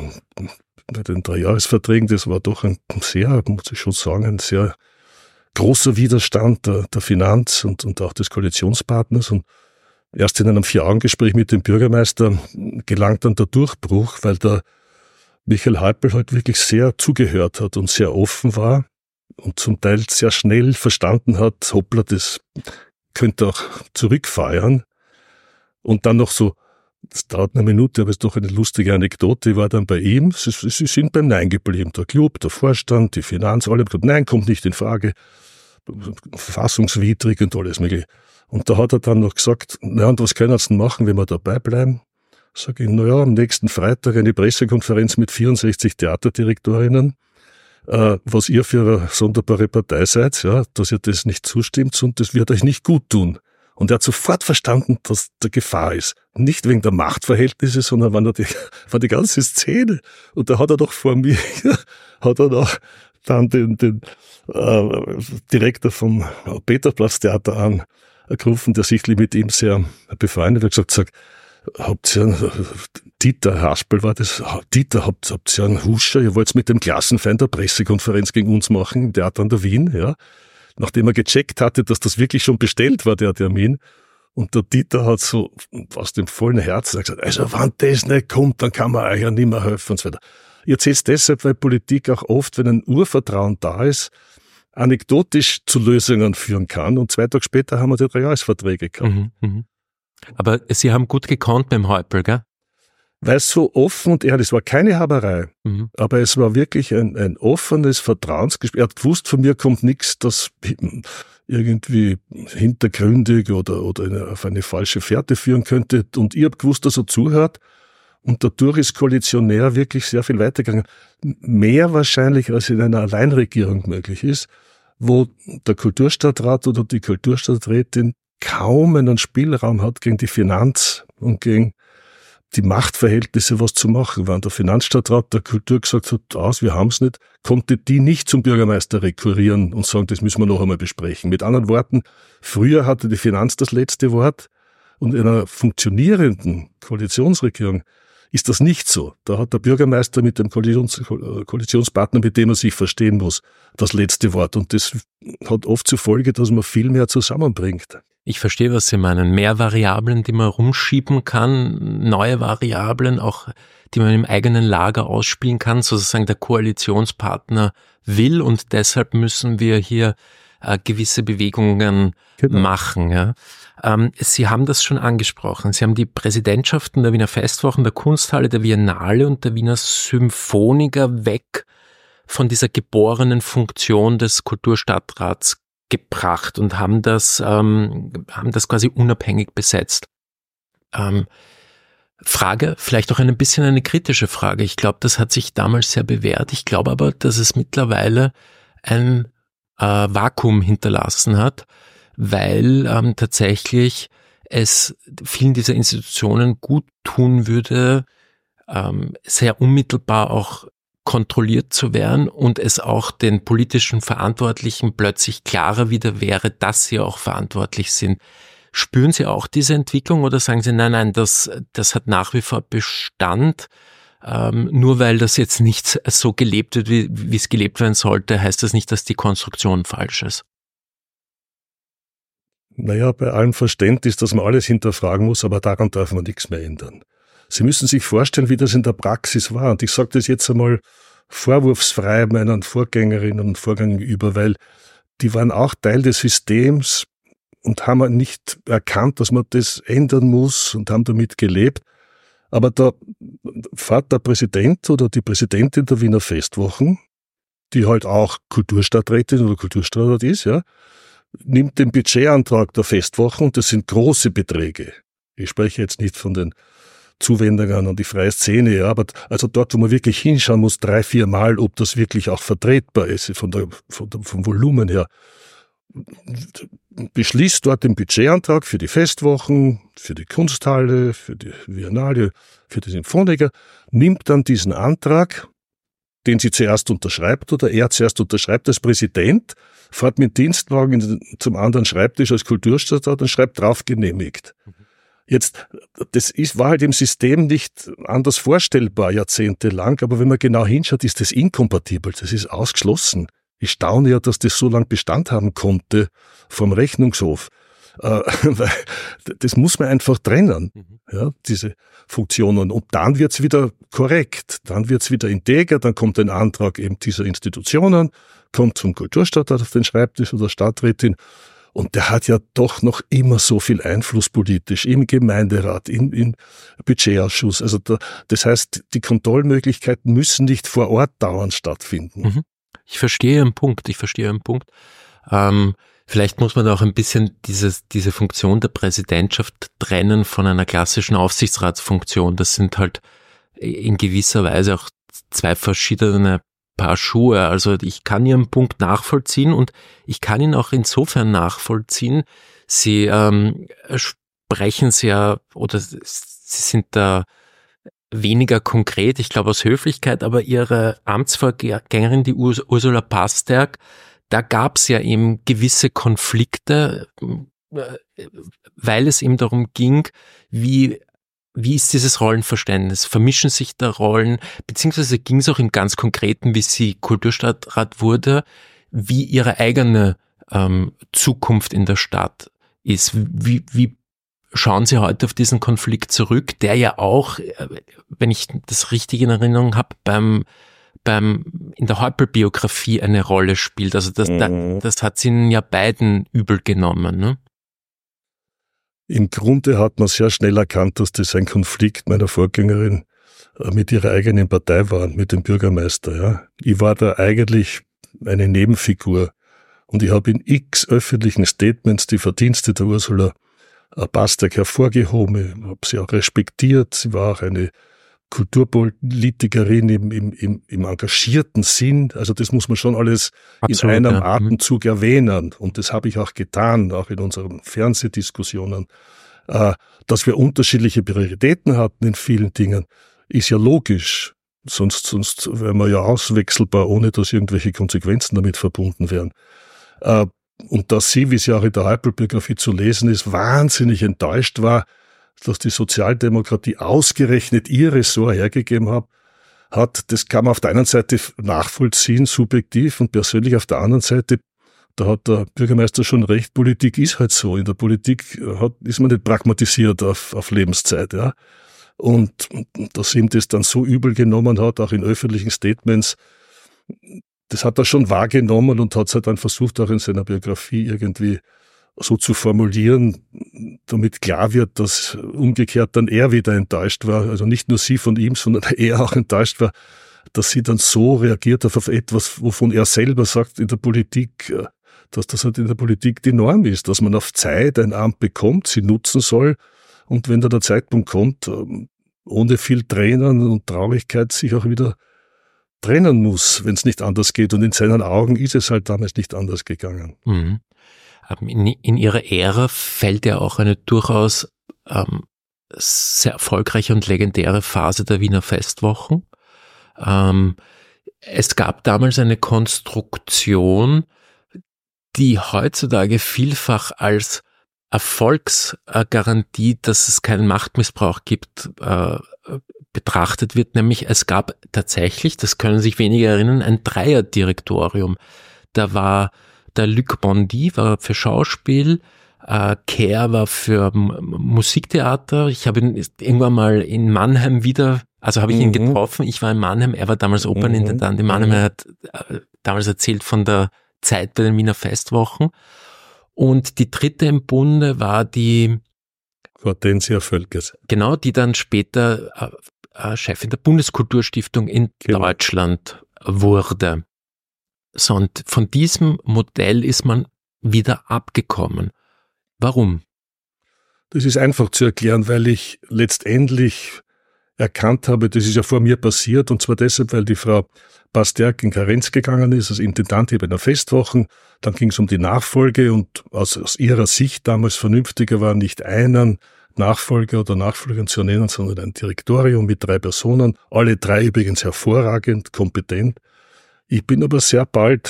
bei den Dreijahresverträgen, das war doch ein sehr, muss ich schon sagen, ein sehr großer Widerstand der, der Finanz- und, und auch des Koalitionspartners. Und erst in einem Vier-Augen-Gespräch mit dem Bürgermeister gelangt dann der Durchbruch, weil der Michael Häupl halt wirklich sehr zugehört hat und sehr offen war und zum Teil sehr schnell verstanden hat, hoppla, das könnte auch zurückfeiern. Und dann noch so, das dauert eine Minute, aber es ist doch eine lustige Anekdote, ich war dann bei ihm, sie, sie sind beim Nein geblieben, der Club, der Vorstand, die Finanz, alle haben gesagt, nein, kommt nicht in Frage, verfassungswidrig und alles mögliche. Und da hat er dann noch gesagt, na und was können Sie denn machen, wenn wir dabei bleiben? Sag ich, na ja, am nächsten Freitag eine Pressekonferenz mit vierundsechzig Theaterdirektorinnen, äh, was ihr für eine sonderbare Partei seid, ja, dass ihr das nicht zustimmt und das wird euch nicht gut tun. Und er hat sofort verstanden, dass da Gefahr ist. Nicht wegen der Machtverhältnisse, sondern war die, war die ganze Szene. Und da hat er doch vor mir, hat er doch dann den, den äh, Direktor vom Peterplatz-Theater angerufen, der sichtlich mit ihm sehr befreundet hat, gesagt, sag, habt ihr einen, Dieter Haspel war das, Dieter, habt, habt ihr einen Huscher, ihr wollt mit dem Klassenfeind eine Pressekonferenz gegen uns machen im Theater an der Wien, ja. Nachdem er gecheckt hatte, dass das wirklich schon bestellt war, der Termin. Und der Dieter hat so aus dem vollen Herzen gesagt, also wenn das nicht kommt, dann kann man euch ja nicht mehr helfen und so weiter. Ich erzähle es deshalb, weil Politik auch oft, wenn ein Urvertrauen da ist, anekdotisch zu Lösungen führen kann. Und zwei Tage später haben wir die Dreijahresverträge gehabt. Mhm, mh. Aber Sie haben gut gekonnt beim Häupl, gell? Weil es so offen und ehrlich, es war keine Haberei, mhm. aber es war wirklich ein, ein offenes Vertrauensgespräch. Er hat gewusst, von mir kommt nichts, das irgendwie hintergründig oder, oder auf eine falsche Fährte führen könnte. Und ich habe gewusst, dass er zuhört. Und dadurch ist koalitionär wirklich sehr viel weitergegangen. Mehr wahrscheinlich, als in einer Alleinregierung möglich ist, wo der Kulturstadtrat oder die Kulturstadträtin kaum einen Spielraum hat gegen die Finanz und gegen die Machtverhältnisse was zu machen. Wenn der Finanzstadtrat der Kultur gesagt hat, aus, wir haben es nicht, konnte die nicht zum Bürgermeister rekurrieren und sagen, das müssen wir noch einmal besprechen. Mit anderen Worten, früher hatte die Finanz das letzte Wort und in einer funktionierenden Koalitionsregierung ist das nicht so. Da hat der Bürgermeister mit dem Koalitions- Koalitionspartner, mit dem er sich verstehen muss, das letzte Wort. Und das hat oft zur Folge, dass man viel mehr zusammenbringt. Ich verstehe, was Sie meinen. Mehr Variablen, die man rumschieben kann, neue Variablen, auch die man im eigenen Lager ausspielen kann, sozusagen der Koalitionspartner will und deshalb müssen wir hier äh, gewisse Bewegungen genau. machen. Ja. Ähm, Sie haben das schon angesprochen. Sie haben die Präsidentschaften der Wiener Festwochen, der Kunsthalle, der Biennale und der Wiener Symphoniker weg von dieser geborenen Funktion des Kulturstadtrats gebracht und haben das, ähm, haben das quasi unabhängig besetzt. Ähm, Frage, vielleicht auch ein bisschen eine kritische Frage. Ich glaube, das hat sich damals sehr bewährt. Ich glaube aber, dass es mittlerweile ein äh, Vakuum hinterlassen hat, weil ähm, tatsächlich es vielen dieser Institutionen gut tun würde, ähm, sehr unmittelbar auch kontrolliert zu werden und es auch den politischen Verantwortlichen plötzlich klarer wieder wäre, dass sie auch verantwortlich sind. Spüren Sie auch diese Entwicklung oder sagen Sie, nein, nein, das, das hat nach wie vor Bestand, ähm, nur weil das jetzt nicht so gelebt wird, wie, wie es gelebt werden sollte, heißt das nicht, dass die Konstruktion falsch ist? Naja, bei allem Verständnis, dass man alles hinterfragen muss, aber daran darf man nichts mehr ändern. Sie müssen sich vorstellen, wie das in der Praxis war. Und ich sage das jetzt einmal vorwurfsfrei meinen Vorgängerinnen und Vorgängern über, weil die waren auch Teil des Systems und haben nicht erkannt, dass man das ändern muss und haben damit gelebt. Aber da fährt der Präsident oder die Präsidentin der Wiener Festwochen, die halt auch Kulturstadträtin oder Kulturstadtrat ist, ja, nimmt den Budgetantrag der Festwochen, und das sind große Beträge. Ich spreche jetzt nicht von den Zuwendungen an die freie Szene, ja, aber also dort, wo man wirklich hinschauen muss, drei, vier Mal, ob das wirklich auch vertretbar ist, von der, von der, vom Volumen her, beschließt dort den Budgetantrag für die Festwochen, für die Kunsthalle, für die Biennale, für die Symphoniker, nimmt dann diesen Antrag, den sie zuerst unterschreibt oder er zuerst unterschreibt als Präsident, fährt mit Dienstwagen zum anderen Schreibtisch als Kulturstadtrat und schreibt drauf genehmigt. Mhm. Jetzt, das ist, war halt im System nicht anders vorstellbar, jahrzehntelang, aber wenn man genau hinschaut, ist das inkompatibel, das ist ausgeschlossen. Ich staune ja, dass das so lange Bestand haben konnte vom Rechnungshof. Äh, weil das muss man einfach trennen, mhm. ja, diese Funktionen. Und dann wird's wieder korrekt, dann wird's wieder integer, dann kommt ein Antrag eben dieser Institutionen, kommt zum Kulturstadtrat auf den Schreibtisch oder Stadträtin. Und der hat ja doch noch immer so viel Einfluss politisch im Gemeinderat, im, im Budgetausschuss. Also da, das heißt, die Kontrollmöglichkeiten müssen nicht vor Ort dauernd stattfinden. Mhm. Ich verstehe Ihren Punkt, ich verstehe Ihren Punkt. Ähm, vielleicht muss man da auch ein bisschen dieses, diese Funktion der Präsidentschaft trennen von einer klassischen Aufsichtsratsfunktion. Das sind halt in gewisser Weise auch zwei verschiedene Paar Schuhe. Also ich kann Ihren Punkt nachvollziehen und ich kann ihn auch insofern nachvollziehen. Sie ähm, sprechen sehr oder Sie sind da weniger konkret, ich glaube aus Höflichkeit, aber Ihre Amtsvorgängerin, die Urs- Ursula Pasterk, da gab es ja eben gewisse Konflikte, weil es eben darum ging, wie Wie ist dieses Rollenverständnis? Vermischen sich da Rollen? Beziehungsweise ging es auch im ganz Konkreten, wie sie Kulturstadtrat wurde, wie ihre eigene ähm, Zukunft in der Stadt ist? Wie, wie schauen Sie heute auf diesen Konflikt zurück, der ja auch, wenn ich das richtig in Erinnerung habe, beim beim in der Häupl-Biografie eine Rolle spielt. Also das, mhm. das, das hat es Ihnen ja beiden übel genommen, ne? Im Grunde hat man sehr schnell erkannt, dass das ein Konflikt meiner Vorgängerin mit ihrer eigenen Partei war, mit dem Bürgermeister. Ja. Ich war da eigentlich eine Nebenfigur und ich habe in x öffentlichen Statements die Verdienste der Ursula Bastek hervorgehoben. Ich habe sie auch respektiert. Sie war auch eine Kulturpolitikerin im, im, im, im engagierten Sinn. Also das muss man schon alles Absolut, in einem ja. Atemzug erwähnen. Und das habe ich auch getan, auch in unseren Fernsehdiskussionen. Äh, dass wir unterschiedliche Prioritäten hatten in vielen Dingen, ist ja logisch. Sonst, sonst wären wir ja auswechselbar, ohne dass irgendwelche Konsequenzen damit verbunden wären. Äh, und dass sie, wie es ja auch in der Häupl-Biografie zu lesen ist, wahnsinnig enttäuscht war, dass die Sozialdemokratie ausgerechnet ihr Ressort hergegeben hat, hat, das kann man auf der einen Seite nachvollziehen, subjektiv und persönlich, auf der anderen Seite, da hat der Bürgermeister schon recht, Politik ist halt so. In der Politik hat, ist man nicht pragmatisiert auf, auf Lebenszeit, ja. Und dass ihm das dann so übel genommen hat, auch in öffentlichen Statements, das hat er schon wahrgenommen und hat es halt dann versucht, auch in seiner Biografie irgendwie so zu formulieren, damit klar wird, dass umgekehrt dann er wieder enttäuscht war, also nicht nur sie von ihm, sondern er auch enttäuscht war, dass sie dann so reagiert hat auf etwas, wovon er selber sagt in der Politik, dass das halt in der Politik die Norm ist, dass man auf Zeit ein Amt bekommt, sie nutzen soll und wenn da der Zeitpunkt kommt, ohne viel Tränen und Traurigkeit sich auch wieder trennen muss, wenn es nicht anders geht. Und in seinen Augen ist es halt damals nicht anders gegangen. Mhm. In, in ihrer Ära fällt ja auch eine durchaus ähm, sehr erfolgreiche und legendäre Phase der Wiener Festwochen. Ähm, es gab damals eine Konstruktion, die heutzutage vielfach als Erfolgsgarantie, dass es keinen Machtmissbrauch gibt, äh, betrachtet wird. Nämlich es gab tatsächlich, das können sich wenige erinnern, ein Dreierdirektorium. Da war der Luc Bondy war für Schauspiel, äh, Kehr war für M- Musiktheater. Ich habe ihn irgendwann mal in Mannheim wieder, also habe ich mhm. ihn getroffen. Ich war in Mannheim, er war damals Opernintendant in Mannheim. Er hat äh, damals erzählt von der Zeit bei den Wiener Festwochen. Und die dritte im Bunde war die Hortensia Völkers. Genau, die dann später äh, äh, Chefin der Bundeskulturstiftung in genau. Deutschland wurde. So, und von diesem Modell ist man wieder abgekommen. Warum? Das ist einfach zu erklären, weil ich letztendlich erkannt habe, das ist ja vor mir passiert, und zwar deshalb, weil die Frau Bastek in Karenz gegangen ist, als Intendantin bei den Festwochen. Dann ging es um die Nachfolge und aus, aus ihrer Sicht damals vernünftiger war, nicht einen Nachfolger oder Nachfolgerin zu nennen, sondern ein Direktorium mit drei Personen, alle drei übrigens hervorragend, kompetent. Ich bin aber sehr bald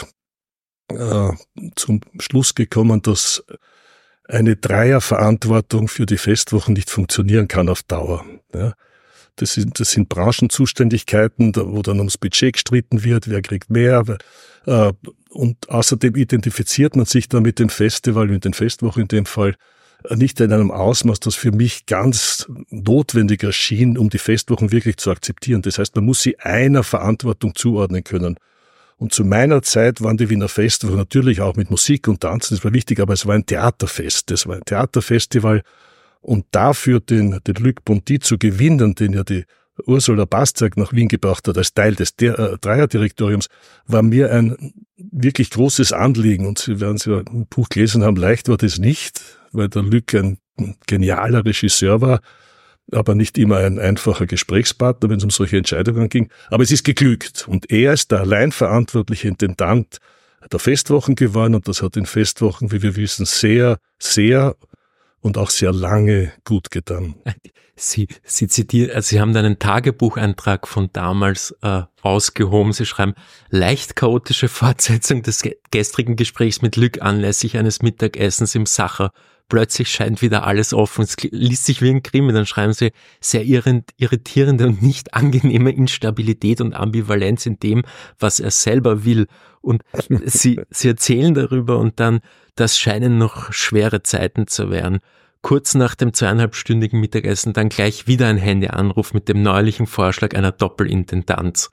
äh, zum Schluss gekommen, dass eine Dreierverantwortung für die Festwochen nicht funktionieren kann auf Dauer. Ja. Das sind, das sind Branchenzuständigkeiten, wo dann ums Budget gestritten wird, wer kriegt mehr. Äh, und außerdem identifiziert man sich dann mit dem Festival, mit den Festwochen in dem Fall, nicht in einem Ausmaß, das für mich ganz notwendig erschien, um die Festwochen wirklich zu akzeptieren. Das heißt, man muss sie einer Verantwortung zuordnen können. Und zu meiner Zeit waren die Wiener Festwochen natürlich auch mit Musik und Tanzen, das war wichtig, aber es war ein Theaterfest, das war ein Theaterfestival. Und dafür den, den Luc Bondy zu gewinnen, den ja die Ursula Bastek nach Wien gebracht hat, als Teil des äh, Dreierdirektoriums, war mir ein wirklich großes Anliegen. Und Sie werden es ja im Buch gelesen haben, leicht war das nicht, weil der Luc ein genialer Regisseur war, aber nicht immer ein einfacher Gesprächspartner, wenn es um solche Entscheidungen ging. Aber es ist geglückt. Und er ist der allein verantwortliche Intendant der Festwochen geworden. Und das hat den Festwochen, wie wir wissen, sehr, sehr und auch sehr lange gut getan. Sie, Sie zitieren, also Sie haben da einen Tagebucheintrag von damals äh, ausgehoben. Sie schreiben, leicht chaotische Fortsetzung des ge- gestrigen Gesprächs mit Luc anlässlich eines Mittagessens im Sacher. Plötzlich scheint wieder alles offen. Es liest sich wie ein Krimi. Dann schreiben Sie, sehr irritierende und nicht angenehme Instabilität und Ambivalenz in dem, was er selber will. Und Sie, Sie erzählen darüber und dann, das scheinen noch schwere Zeiten zu werden. kurz nach dem zweieinhalbstündigen Mittagessen dann gleich wieder ein Handyanruf mit dem neuerlichen Vorschlag einer Doppelintendanz.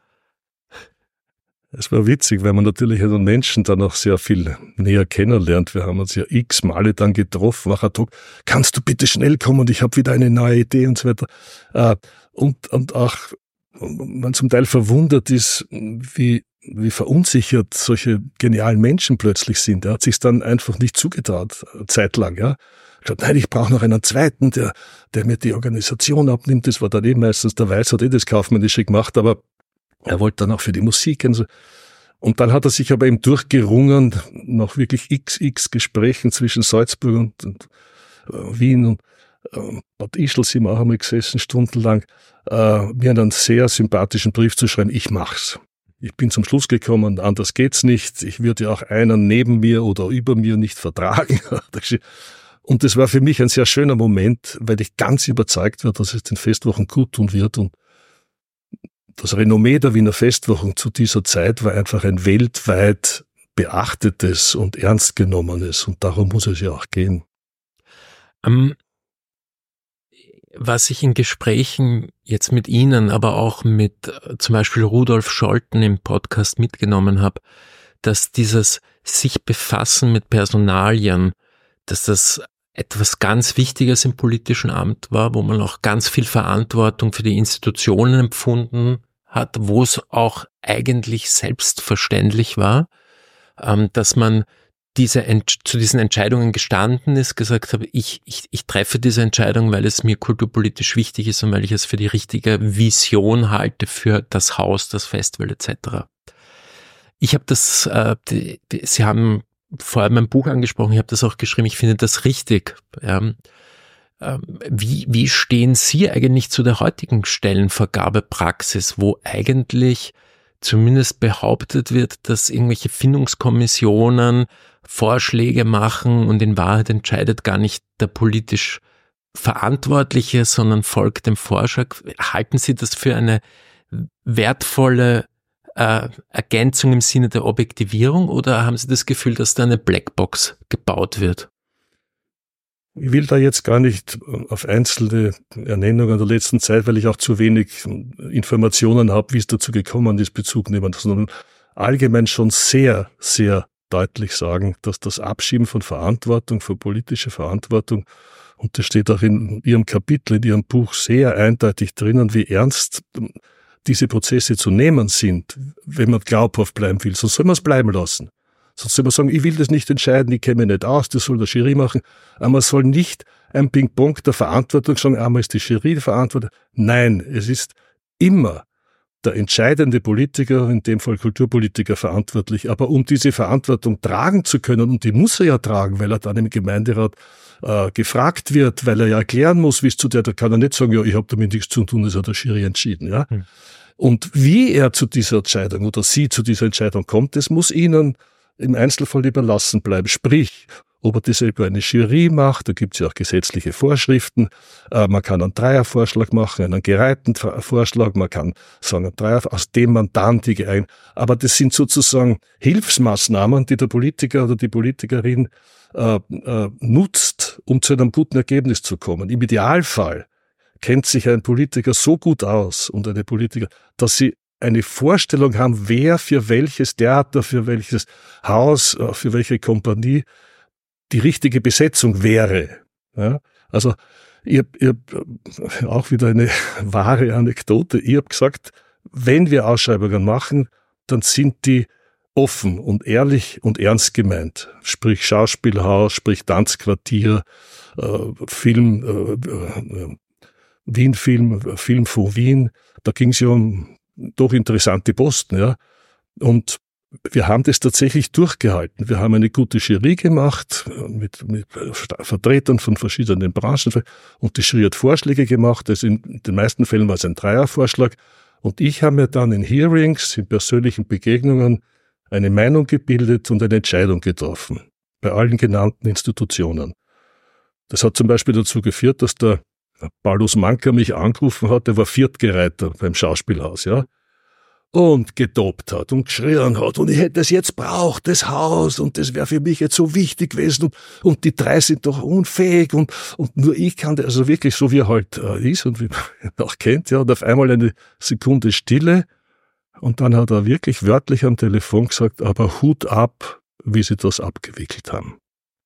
Es war witzig, weil man natürlich einen Menschen dann auch sehr viel näher kennenlernt. Wir haben uns ja x Male dann getroffen, nach Tag, kannst du bitte schnell kommen und ich habe wieder eine neue Idee und so weiter. Und, und auch man zum Teil verwundert ist, wie, wie verunsichert solche genialen Menschen plötzlich sind. Er hat sich dann einfach nicht zugetraut, zeitlang, ja. Gesagt, nein, ich brauche noch einen zweiten, der, der mir die Organisation abnimmt. Das war dann eh meistens der Weiß, hat eh das Kaufmännische gemacht, aber er wollte dann auch für die Musik und so. Und dann hat er sich aber eben durchgerungen, nach wirklich x x Gesprächen zwischen Salzburg und, und äh, Wien und äh, Bad Ischl sind wir auch einmal gesessen, stundenlang, äh, mir einen sehr sympathischen Brief zu schreiben, ich mach's. Ich bin zum Schluss gekommen, anders geht's nicht. Ich würde ja auch einen neben mir oder über mir nicht vertragen. Und das war für mich ein sehr schöner Moment, weil ich ganz überzeugt war, dass es den Festwochen gut tun wird. Und das Renommee der Wiener Festwochen zu dieser Zeit war einfach ein weltweit beachtetes und ernst genommenes. Und darum muss es ja auch gehen. Um, was ich in Gesprächen jetzt mit Ihnen, aber auch mit äh, zum Beispiel Rudolf Scholten im Podcast mitgenommen habe, dass dieses sich befassen mit Personalien, dass das etwas ganz Wichtiges im politischen Amt war, wo man auch ganz viel Verantwortung für die Institutionen empfunden hat, wo es auch eigentlich selbstverständlich war, dass man diese zu diesen Entscheidungen gestanden ist, gesagt habe, ich, ich, ich treffe diese Entscheidung, weil es mir kulturpolitisch wichtig ist und weil ich es für die richtige Vision halte für das Haus, das Festival et cetera. Ich habe das, äh, die, die, Sie haben vorher mein Buch angesprochen, ich habe das auch geschrieben, ich finde das richtig. Ja. Wie, wie stehen Sie eigentlich zu der heutigen Stellenvergabepraxis, wo eigentlich zumindest behauptet wird, dass irgendwelche Findungskommissionen Vorschläge machen und in Wahrheit entscheidet gar nicht der politisch Verantwortliche, sondern folgt dem Vorschlag? Halten Sie das für eine wertvolle Äh, Ergänzung im Sinne der Objektivierung oder haben Sie das Gefühl, dass da eine Blackbox gebaut wird? Ich will da jetzt gar nicht auf einzelne Ernennungen der letzten Zeit, weil ich auch zu wenig Informationen habe, wie es dazu gekommen ist, Bezug nehmen, sondern allgemein schon sehr, sehr deutlich sagen, dass das Abschieben von Verantwortung, von politischer Verantwortung, und das steht auch in Ihrem Kapitel, in Ihrem Buch sehr eindeutig drinnen, wie ernst diese Prozesse zu nehmen sind, wenn man glaubhaft bleiben will. Sonst soll man es bleiben lassen. Sonst soll man sagen, ich will das nicht entscheiden, ich kenne mich nicht aus, das soll der Jury machen. Aber man soll nicht ein Ping-Pong der Verantwortung sagen, einmal ist die Jury verantwortlich. Nein, es ist immer der entscheidende Politiker, in dem Fall Kulturpolitiker, verantwortlich. Aber um diese Verantwortung tragen zu können, und die muss er ja tragen, weil er dann im Gemeinderat äh, gefragt wird, weil er ja erklären muss, wie es zu der, da kann er nicht sagen, ja, ich habe damit nichts zu tun, das hat der Jury entschieden. Ja. Hm. Und wie er zu dieser Entscheidung oder sie zu dieser Entscheidung kommt, das muss ihnen im Einzelfall überlassen bleiben. Sprich, ob er das über eine Jury macht, da gibt es ja auch gesetzliche Vorschriften. Äh, man kann einen Dreiervorschlag machen, einen gereihten Vorschlag, man kann sagen, einen Dreier, aus dem man dann die geeignet. Aber das sind sozusagen Hilfsmaßnahmen, die der Politiker oder die Politikerin äh, äh, nutzt, um zu einem guten Ergebnis zu kommen. Im Idealfall kennt sich ein Politiker so gut aus und eine Politiker, dass sie eine Vorstellung haben, wer für welches Theater, für welches Haus, für welche Kompanie die richtige Besetzung wäre. Ja, also ich habe hab auch wieder eine wahre Anekdote. Ich habe gesagt, wenn wir Ausschreibungen machen, dann sind die offen und ehrlich und ernst gemeint. Sprich Schauspielhaus, sprich Tanzquartier, äh, Film, äh, äh, Wien-Film, Film von Wien. Da ging es ja um doch interessante Posten, ja. Und wir haben das tatsächlich durchgehalten. Wir haben eine gute Jury gemacht mit, mit Vertretern von verschiedenen Branchen und die Jury hat Vorschläge gemacht. Also in den meisten Fällen war es ein Dreiervorschlag. Und ich habe mir dann in Hearings, in persönlichen Begegnungen eine Meinung gebildet und eine Entscheidung getroffen. Bei allen genannten Institutionen. Das hat zum Beispiel dazu geführt, dass der Paulus Manker mich angerufen hat, der war Viertgereiter beim Schauspielhaus, ja. und getobt hat und geschrien hat und ich hätte es jetzt braucht, das Haus und das wäre für mich jetzt so wichtig gewesen und, und die drei sind doch unfähig und, und nur ich kann das, also wirklich so wie er halt äh, ist und wie man ihn auch kennt, ja, und auf einmal eine Sekunde Stille und dann hat er wirklich wörtlich am Telefon gesagt, aber Hut ab, wie sie das abgewickelt haben.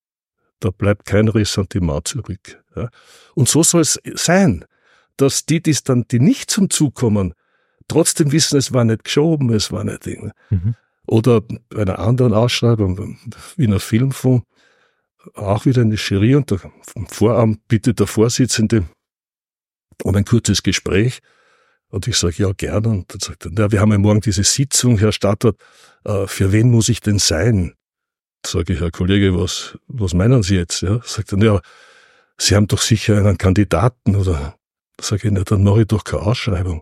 Da bleibt kein Ressentiment zurück. Ja. Und so soll es sein, dass die, die dann, die nicht zum Zug kommen, trotzdem wissen, es war nicht geschoben, es war nicht Ding. Mhm. Oder bei einer anderen Ausschreibung, beim Wiener Filmfonds, auch wieder eine Jury und der, am Vorabend bittet der Vorsitzende um ein kurzes Gespräch. Und ich sage, ja, gerne. Und dann sagt er, ja, wir haben ja morgen diese Sitzung, Herr Stadtrat, äh, für wen muss ich denn sein? Sage ich, Herr Kollege, was, was meinen Sie jetzt? Ja, sagt er, ja, Sie haben doch sicher einen Kandidaten, oder? Sage ich, na, dann mache ich doch keine Ausschreibung.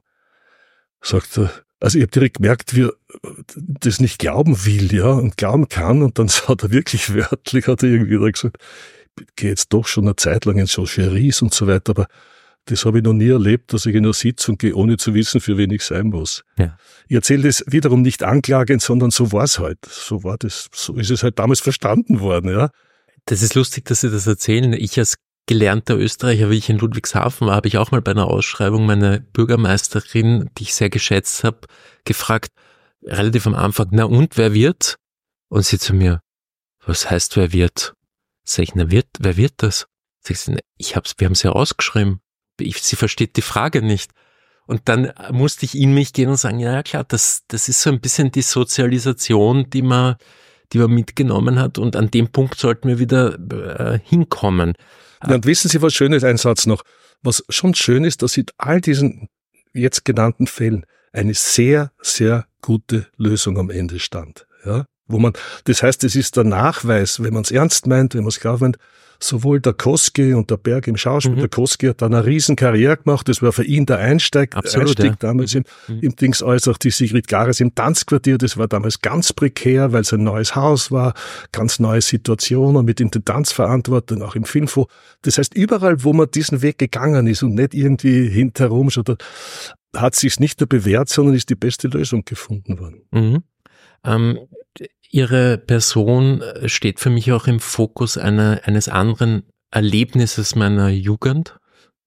Sagt er, also ich habe direkt gemerkt, wie er das nicht glauben will, ja, und glauben kann, und dann hat er wirklich wörtlich, hat er irgendwie gesagt, ich gehe jetzt doch schon eine Zeit lang in so Juries und so weiter, aber das habe ich noch nie erlebt, dass ich in eine Sitzung gehe, ohne zu wissen, für wen ich sein muss. Ja. Ich erzähle das wiederum nicht anklagend, sondern so war es halt. So war das, so ist es halt damals verstanden worden, ja. Das ist lustig, dass Sie das erzählen. Ich als gelernter Österreicher, wie ich in Ludwigshafen war, habe ich auch mal bei einer Ausschreibung meine Bürgermeisterin, die ich sehr geschätzt habe, gefragt, relativ am Anfang, na und, wer wird? Und sie zu mir, was heißt, wer wird? Sag ich, na, wird, wer wird das? Sag ich, ich hab's, wir haben es ja ausgeschrieben. Ich, sie versteht die Frage nicht. Und dann musste ich in mich gehen und sagen, ja, ja klar, das, das ist so ein bisschen die Sozialisation, die man, die man mitgenommen hat, und an dem Punkt sollten wir wieder äh, hinkommen. Ja, und wissen Sie, was schön ist, ein Satz noch, was schon schön ist, dass in all diesen jetzt genannten Fällen eine sehr, sehr gute Lösung am Ende stand. Ja, wo man, das heißt, es ist der Nachweis, wenn man es ernst meint, wenn man es klar meint, sowohl der Koski und der Berg im Schauspiel, mhm. der Koski hat dann eine riesen Karriere gemacht, das war für ihn der Einsteig, Absolut, Einstieg ja. damals im, mhm. im Dings, als auch die Sigrid Gares im Tanzquartier, das war damals ganz prekär, weil es ein neues Haus war, ganz neue Situationen mit Intendanzverantwortung, auch im Filmfonds. Das heißt, überall, wo man diesen Weg gegangen ist und nicht irgendwie hinterherum, hat sich's nicht nur bewährt, sondern ist die beste Lösung gefunden worden. Mhm. Ähm, Ihre Person steht für mich auch im Fokus einer, eines anderen Erlebnisses meiner Jugend.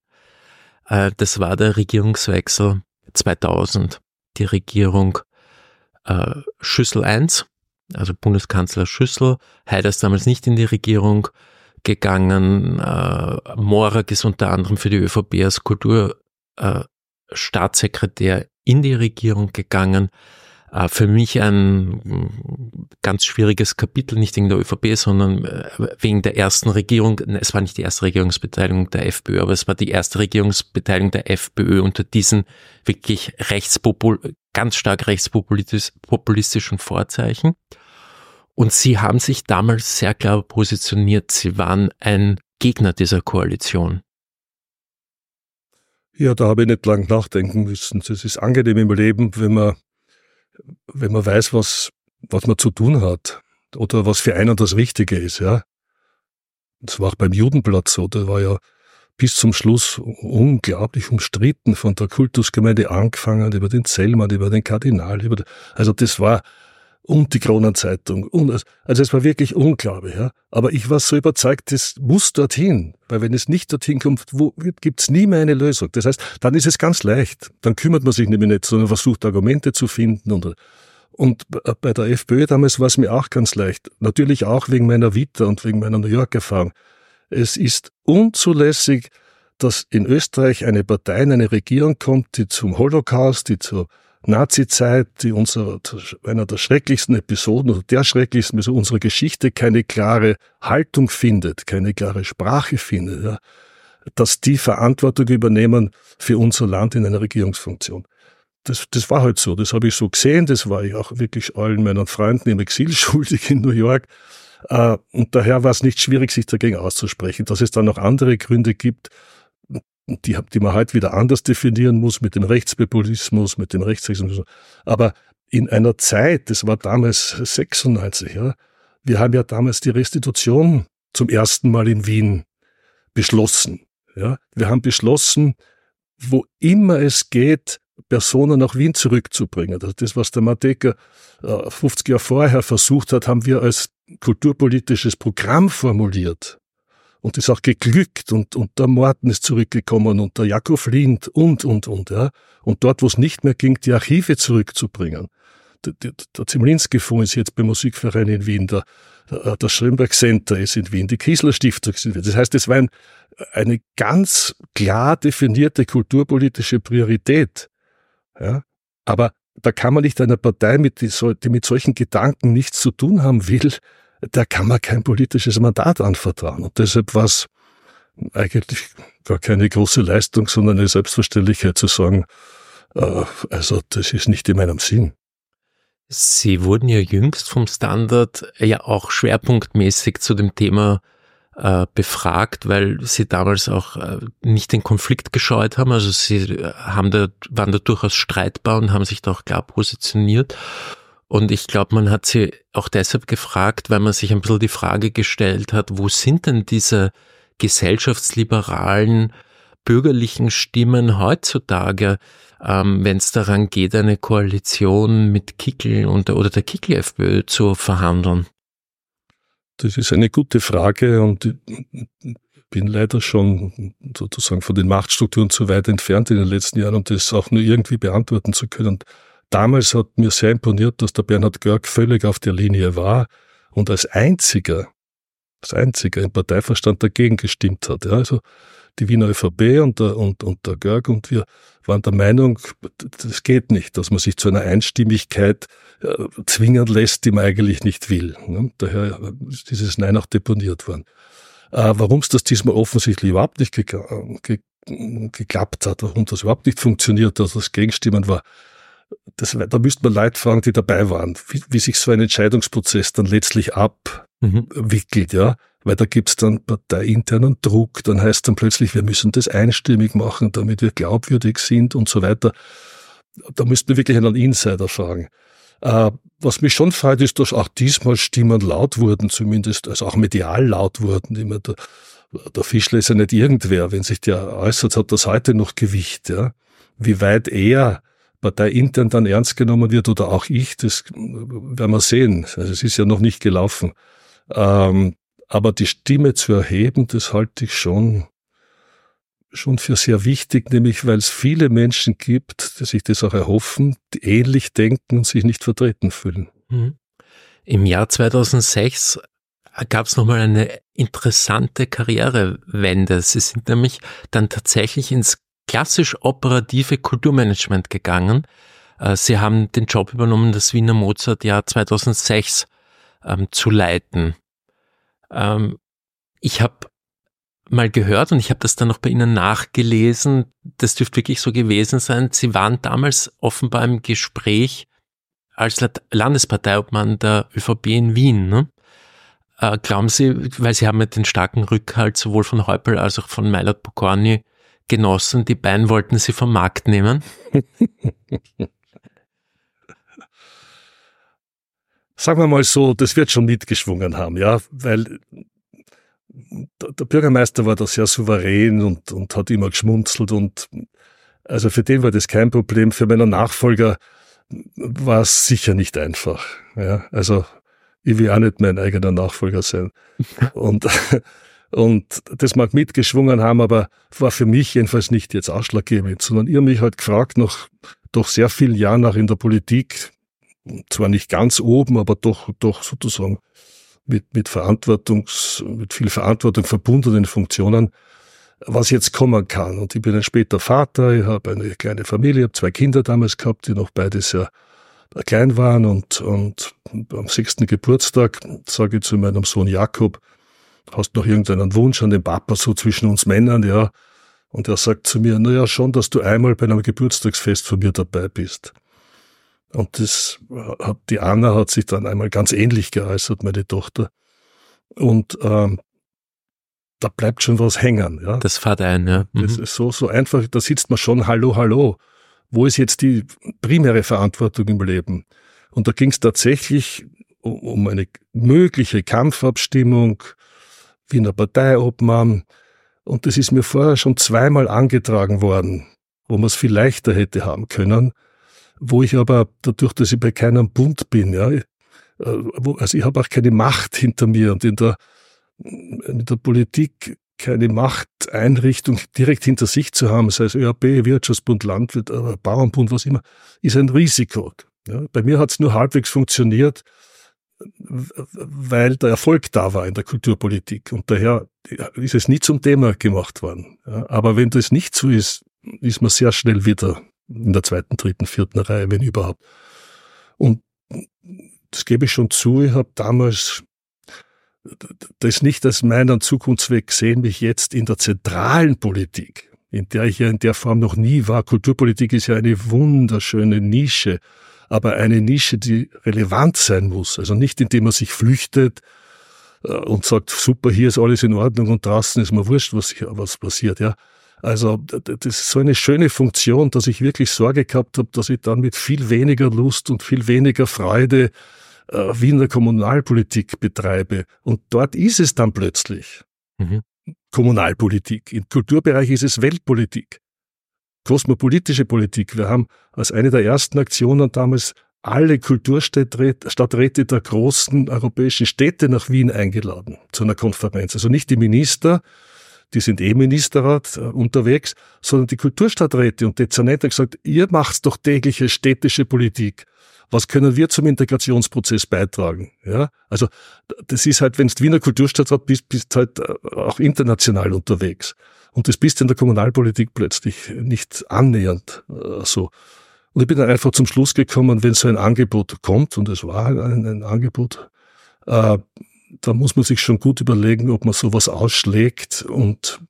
Äh, das war der Regierungswechsel zweitausend. Die Regierung äh, Schüssel eins, also Bundeskanzler Schüssel. Haider ist damals nicht in die Regierung gegangen. Äh, Morak ist unter anderem für die ÖVP als Kulturstaatssekretär äh, in die Regierung gegangen. Für mich ein ganz schwieriges Kapitel, nicht wegen der ÖVP, sondern wegen der ersten Regierung. Es war nicht die erste Regierungsbeteiligung der FPÖ, aber es war die erste Regierungsbeteiligung der FPÖ unter diesen wirklich rechtspopul ganz stark rechtspopulistischen Vorzeichen. Und sie haben sich damals sehr klar positioniert. Sie waren ein Gegner dieser Koalition. Ja, da habe ich nicht lang nachdenken müssen. Es ist angenehm im Leben, wenn man wenn man weiß, was, was man zu tun hat oder was für einen das Richtige ist, ja. Das war auch beim Judenplatz so, der war ja bis zum Schluss unglaublich umstritten, von der Kultusgemeinde angefangen, über den Zellmann, über den Kardinal, über, also das war, und die Kronenzeitung, und, also es war wirklich unglaublich, ja. Aber ich war so überzeugt, das muss dorthin, weil wenn es nicht dorthin kommt, wo, gibt's nie mehr eine Lösung. Das heißt, dann ist es ganz leicht. Dann kümmert man sich nämlich nicht, sondern versucht Argumente zu finden. Und, und bei der FPÖ damals war es mir auch ganz leicht. Natürlich auch wegen meiner Vita und wegen meiner New York-Erfahrung. Es ist unzulässig, dass in Österreich eine Partei in eine Regierung kommt, die zum Holocaust, die zur Nazi-Zeit, die unserer, einer der schrecklichsten Episoden oder der schrecklichsten Episode unserer Geschichte keine klare Haltung findet, keine klare Sprache findet, ja, dass die Verantwortung übernehmen für unser Land in einer Regierungsfunktion. Das, das war halt so, das habe ich so gesehen, das war ich auch wirklich allen meinen Freunden im Exil schuldig in New York. Und daher war es nicht schwierig, sich dagegen auszusprechen. Dass es dann noch andere Gründe gibt, die, die man halt wieder anders definieren muss, mit dem Rechtspopulismus, mit dem Rechtsextremismus. Aber in einer Zeit, das war damals sechsundneunzig, ja, wir haben ja damals die Restitution zum ersten Mal in Wien beschlossen. Ja. Wir haben beschlossen, wo immer es geht, Personen nach Wien zurückzubringen. Also das, was der Matejka äh, fünfzig Jahre vorher versucht hat, haben wir als kulturpolitisches Programm formuliert. Und ist auch geglückt und, und der Morten ist zurückgekommen und der Jakob Lind und, und, und, ja. Und dort, wo es nicht mehr ging, die Archive zurückzubringen. Der, der, der Zimlinski-Fonds ist jetzt beim Musikverein in Wien, der, der, der Schönberg Center ist in Wien, die Kiesler Stiftung ist in Wien. Das heißt, es war ein, eine ganz klar definierte kulturpolitische Priorität. Ja. Aber da kann man nicht einer Partei, mit die, die mit solchen Gedanken nichts zu tun haben will, da kann man kein politisches Mandat anvertrauen. Und deshalb war es eigentlich gar keine große Leistung, sondern eine Selbstverständlichkeit zu sagen, äh, also das ist nicht in meinem Sinn. Sie wurden ja jüngst vom Standard ja auch schwerpunktmäßig zu dem Thema äh, befragt, weil Sie damals auch äh, nicht den Konflikt gescheut haben. Also Sie haben da, waren da durchaus streitbar und haben sich da auch klar positioniert. Und ich glaube, man hat sie auch deshalb gefragt, weil man sich ein bisschen die Frage gestellt hat, wo sind denn diese gesellschaftsliberalen, bürgerlichen Stimmen heutzutage, ähm, wenn es daran geht, eine Koalition mit Kickl und, oder der Kickl-FPÖ zu verhandeln? Das ist eine gute Frage und ich bin leider schon sozusagen von den Machtstrukturen zu weit entfernt in den letzten Jahren, um das auch nur irgendwie beantworten zu können. Damals hat mir sehr imponiert, dass der Bernhard Görg völlig auf der Linie war und als einziger, als einziger im Parteiverstand dagegen gestimmt hat. Ja, also die Wiener ÖVP und der, und, und der Görg und wir waren der Meinung, das geht nicht, dass man sich zu einer Einstimmigkeit äh, zwingen lässt, die man eigentlich nicht will. Ne? Daher ist dieses Nein auch deponiert worden. Äh, warum es das diesmal offensichtlich überhaupt nicht ge- ge- geklappt hat, warum das überhaupt nicht funktioniert, dass das Gegenstimmen war, Das, da müsste man Leute fragen, die dabei waren, wie, wie sich so ein Entscheidungsprozess dann letztlich abwickelt, mhm. ja, weil da gibt's dann parteiinternen Druck, dann heißt dann plötzlich, wir müssen das einstimmig machen, damit wir glaubwürdig sind und so weiter. Da müssten wir wirklich einen Insider fragen. Äh, was mich schon freut, ist, dass auch diesmal Stimmen laut wurden, zumindest, also auch medial laut wurden. Immer der, der Fischler ist ja nicht irgendwer, wenn sich der äußert, hat das heute noch Gewicht, ja. Wie weit er parteiintern dann ernst genommen wird oder auch ich, das werden wir sehen. Also es ist ja noch nicht gelaufen. Ähm, aber die Stimme zu erheben, das halte ich schon, schon für sehr wichtig, nämlich weil es viele Menschen gibt, die sich das auch erhoffen, die ähnlich denken und sich nicht vertreten fühlen. Mhm. Im Jahr zweitausendsechs gab es nochmal eine interessante Karrierewende. Sie sind nämlich dann tatsächlich ins klassisch operative Kulturmanagement gegangen. Sie haben den Job übernommen, das Wiener Mozartjahr zweitausendsechs ähm, zu leiten. Ähm, ich habe mal gehört und ich habe das dann noch bei Ihnen nachgelesen, das dürfte wirklich so gewesen sein, Sie waren damals offenbar im Gespräch als Landesparteiobmann der ÖVP in Wien, ne? Äh, glauben Sie, weil Sie haben ja den starken Rückhalt sowohl von Häupl als auch von Meilert Pokorny genossen, die beiden wollten Sie vom Markt nehmen? Sagen wir mal so, das wird schon mitgeschwungen haben, ja, weil der Bürgermeister war da sehr souverän und, und hat immer geschmunzelt und also für den war das kein Problem. Für meinen Nachfolger war es sicher nicht einfach, ja, also ich will auch nicht mein eigener Nachfolger sein und Und das mag mitgeschwungen haben, aber war für mich jedenfalls nicht jetzt ausschlaggebend, sondern ihr mich halt gefragt, nach doch sehr vielen Jahren nach in der Politik, zwar nicht ganz oben, aber doch, doch sozusagen mit, mit Verantwortungs, mit viel Verantwortung verbundenen Funktionen, was jetzt kommen kann. Und ich bin ein später Vater, ich habe eine kleine Familie, habe zwei Kinder damals gehabt, die noch beide sehr klein waren und, und am sechsten Geburtstag sage ich zu meinem Sohn Jakob, hast noch irgendeinen Wunsch an den Papa, so zwischen uns Männern, ja. Und er sagt zu mir, na ja, schon, dass du einmal bei einem Geburtstagsfest von mir dabei bist. Und das hat, die Anna hat sich dann einmal ganz ähnlich geäußert, meine Tochter. Und, ähm, da bleibt schon was hängen, ja. Das fährt ein, ja. Mhm. Das ist so, so einfach, da sitzt man schon, hallo, hallo. Wo ist jetzt die primäre Verantwortung im Leben? Und da ging es tatsächlich um, um eine mögliche Kampfabstimmung, Wiener Parteiobmann. Und das ist mir vorher schon zweimal angetragen worden. wo man es viel leichter hätte haben können, wo ich aber dadurch, dass ich bei keinem Bund bin, ja, wo, also ich habe auch keine Macht hinter mir und in der, in der Politik keine Machteinrichtung direkt hinter sich zu haben, sei es ÖAB, Wirtschaftsbund, Landwirt, Bauernbund, was immer, ist ein Risiko. Ja, bei mir hat es nur halbwegs funktioniert, weil der Erfolg da war in der Kulturpolitik und daher ist es nie zum Thema gemacht worden. Ja, aber wenn das nicht so ist, ist man sehr schnell wieder in der zweiten, dritten, vierten Reihe, wenn überhaupt. Und das gebe ich schon zu, ich habe damals das nicht als meinen Zukunftsweg gesehen, mich jetzt in der zentralen Politik, in der ich ja in der Form noch nie war. Kulturpolitik ist ja eine wunderschöne Nische, aber eine Nische, die relevant sein muss. Also nicht, indem man sich flüchtet und sagt, super, hier ist alles in Ordnung und draußen ist mir wurscht, was, was passiert. Ja. Also das ist so eine schöne Funktion, dass ich wirklich Sorge gehabt habe, dass ich dann mit viel weniger Lust und viel weniger Freude äh, wie in der Kommunalpolitik betreibe. Und dort ist es dann plötzlich mhm. Kommunalpolitik. Im Kulturbereich ist es Weltpolitik. Kosmopolitische Politik. Wir haben als eine der ersten Aktionen damals alle Kulturstadträte der großen europäischen Städte nach Wien eingeladen zu einer Konferenz. Also nicht die Minister, die sind eh Ministerrat äh, unterwegs, sondern die Kulturstadträte und Dezernent haben gesagt, ihr macht doch tägliche städtische Politik. Was können wir zum Integrationsprozess beitragen? Ja, also das ist halt, wenn du Wiener Kulturstadtrat bist, bist halt auch international unterwegs. Und das bist in der Kommunalpolitik plötzlich nicht annähernd äh, so. Und ich bin dann einfach zum Schluss gekommen, wenn so ein Angebot kommt, und es war ein, ein Angebot, äh, da muss man sich schon gut überlegen, ob man sowas ausschlägt und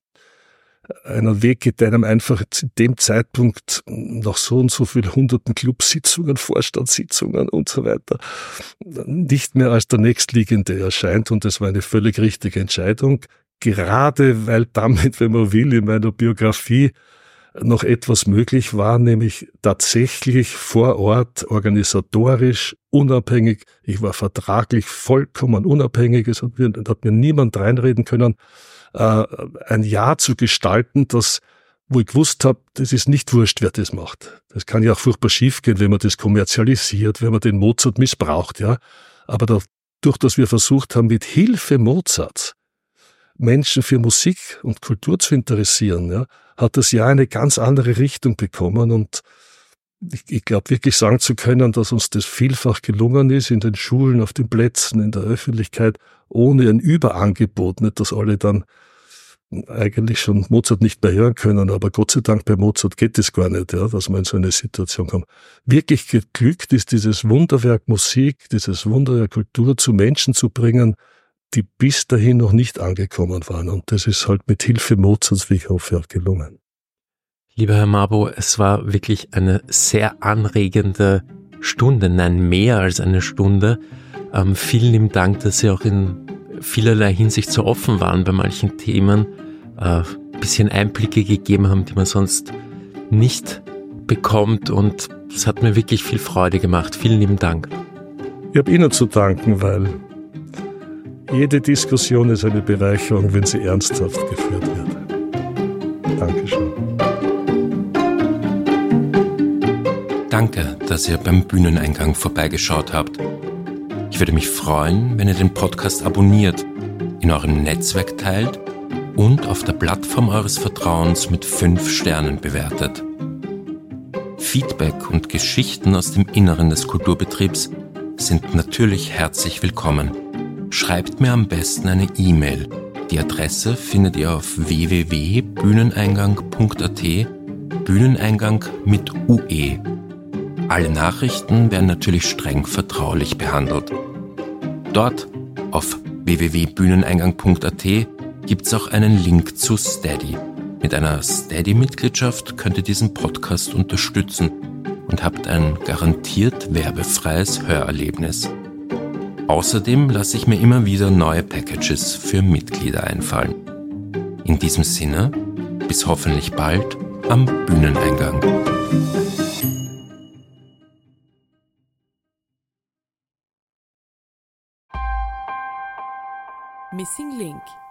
einen Weg geht, der einem einfach zu dem Zeitpunkt nach so und so vielen hunderten Clubsitzungen, Vorstandssitzungen und so weiter nicht mehr als der nächstliegende erscheint. Und das war eine völlig richtige Entscheidung. Gerade weil damit, wenn man will, in meiner Biografie noch etwas möglich war, nämlich tatsächlich vor Ort, organisatorisch, unabhängig. Ich war vertraglich vollkommen unabhängig. Es hat mir, hat mir niemand reinreden können, äh, ein Jahr zu gestalten, das, wo ich gewusst habe, das ist nicht wurscht, wer das macht. Das kann ja auch furchtbar schiefgehen, wenn man das kommerzialisiert, wenn man den Mozart missbraucht, ja. Aber dadurch, dass wir versucht haben, mit Hilfe Mozarts Menschen für Musik und Kultur zu interessieren, ja, hat das Jahr eine ganz andere Richtung bekommen und ich, ich glaube wirklich sagen zu können, dass uns das vielfach gelungen ist in den Schulen, auf den Plätzen, in der Öffentlichkeit, ohne ein Überangebot, nicht, dass alle dann eigentlich schon Mozart nicht mehr hören können, aber Gott sei Dank bei Mozart geht es gar nicht, ja, dass man in so eine Situation kommt. Wirklich geglückt ist dieses Wunderwerk Musik, dieses Wunderwerk Kultur zu Menschen zu bringen, die bis dahin noch nicht angekommen waren. Und das ist halt mit Hilfe Mozarts, wie ich hoffe, auch gelungen. Lieber Herr Marbot, es war wirklich eine sehr anregende Stunde, nein, mehr als eine Stunde. Ähm, vielen lieben Dank, dass Sie auch in vielerlei Hinsicht so offen waren bei manchen Themen, äh, ein bisschen Einblicke gegeben haben, die man sonst nicht bekommt und es hat mir wirklich viel Freude gemacht. Vielen lieben Dank. Ich habe Ihnen zu danken, weil jede Diskussion ist eine Bereicherung, wenn sie ernsthaft geführt wird. Dankeschön. Danke, dass ihr beim Bühneneingang vorbeigeschaut habt. Ich würde mich freuen, wenn ihr den Podcast abonniert, in eurem Netzwerk teilt und auf der Plattform eures Vertrauens mit fünf Sternen bewertet. Feedback und Geschichten aus dem Inneren des Kulturbetriebs sind natürlich herzlich willkommen. Schreibt mir am besten eine E-Mail. Die Adresse findet ihr auf w w w punkt bühneneingang punkt a t, Bühneneingang mit U E. Alle Nachrichten werden natürlich streng vertraulich behandelt. Dort auf w w w punkt bühneneingang punkt a t gibt es auch einen Link zu Steady. Mit einer Steady-Mitgliedschaft könnt ihr diesen Podcast unterstützen und habt ein garantiert werbefreies Hörerlebnis. Außerdem lasse ich mir immer wieder neue Packages für Mitglieder einfallen. In diesem Sinne, bis hoffentlich bald am Bühneneingang. Missing Link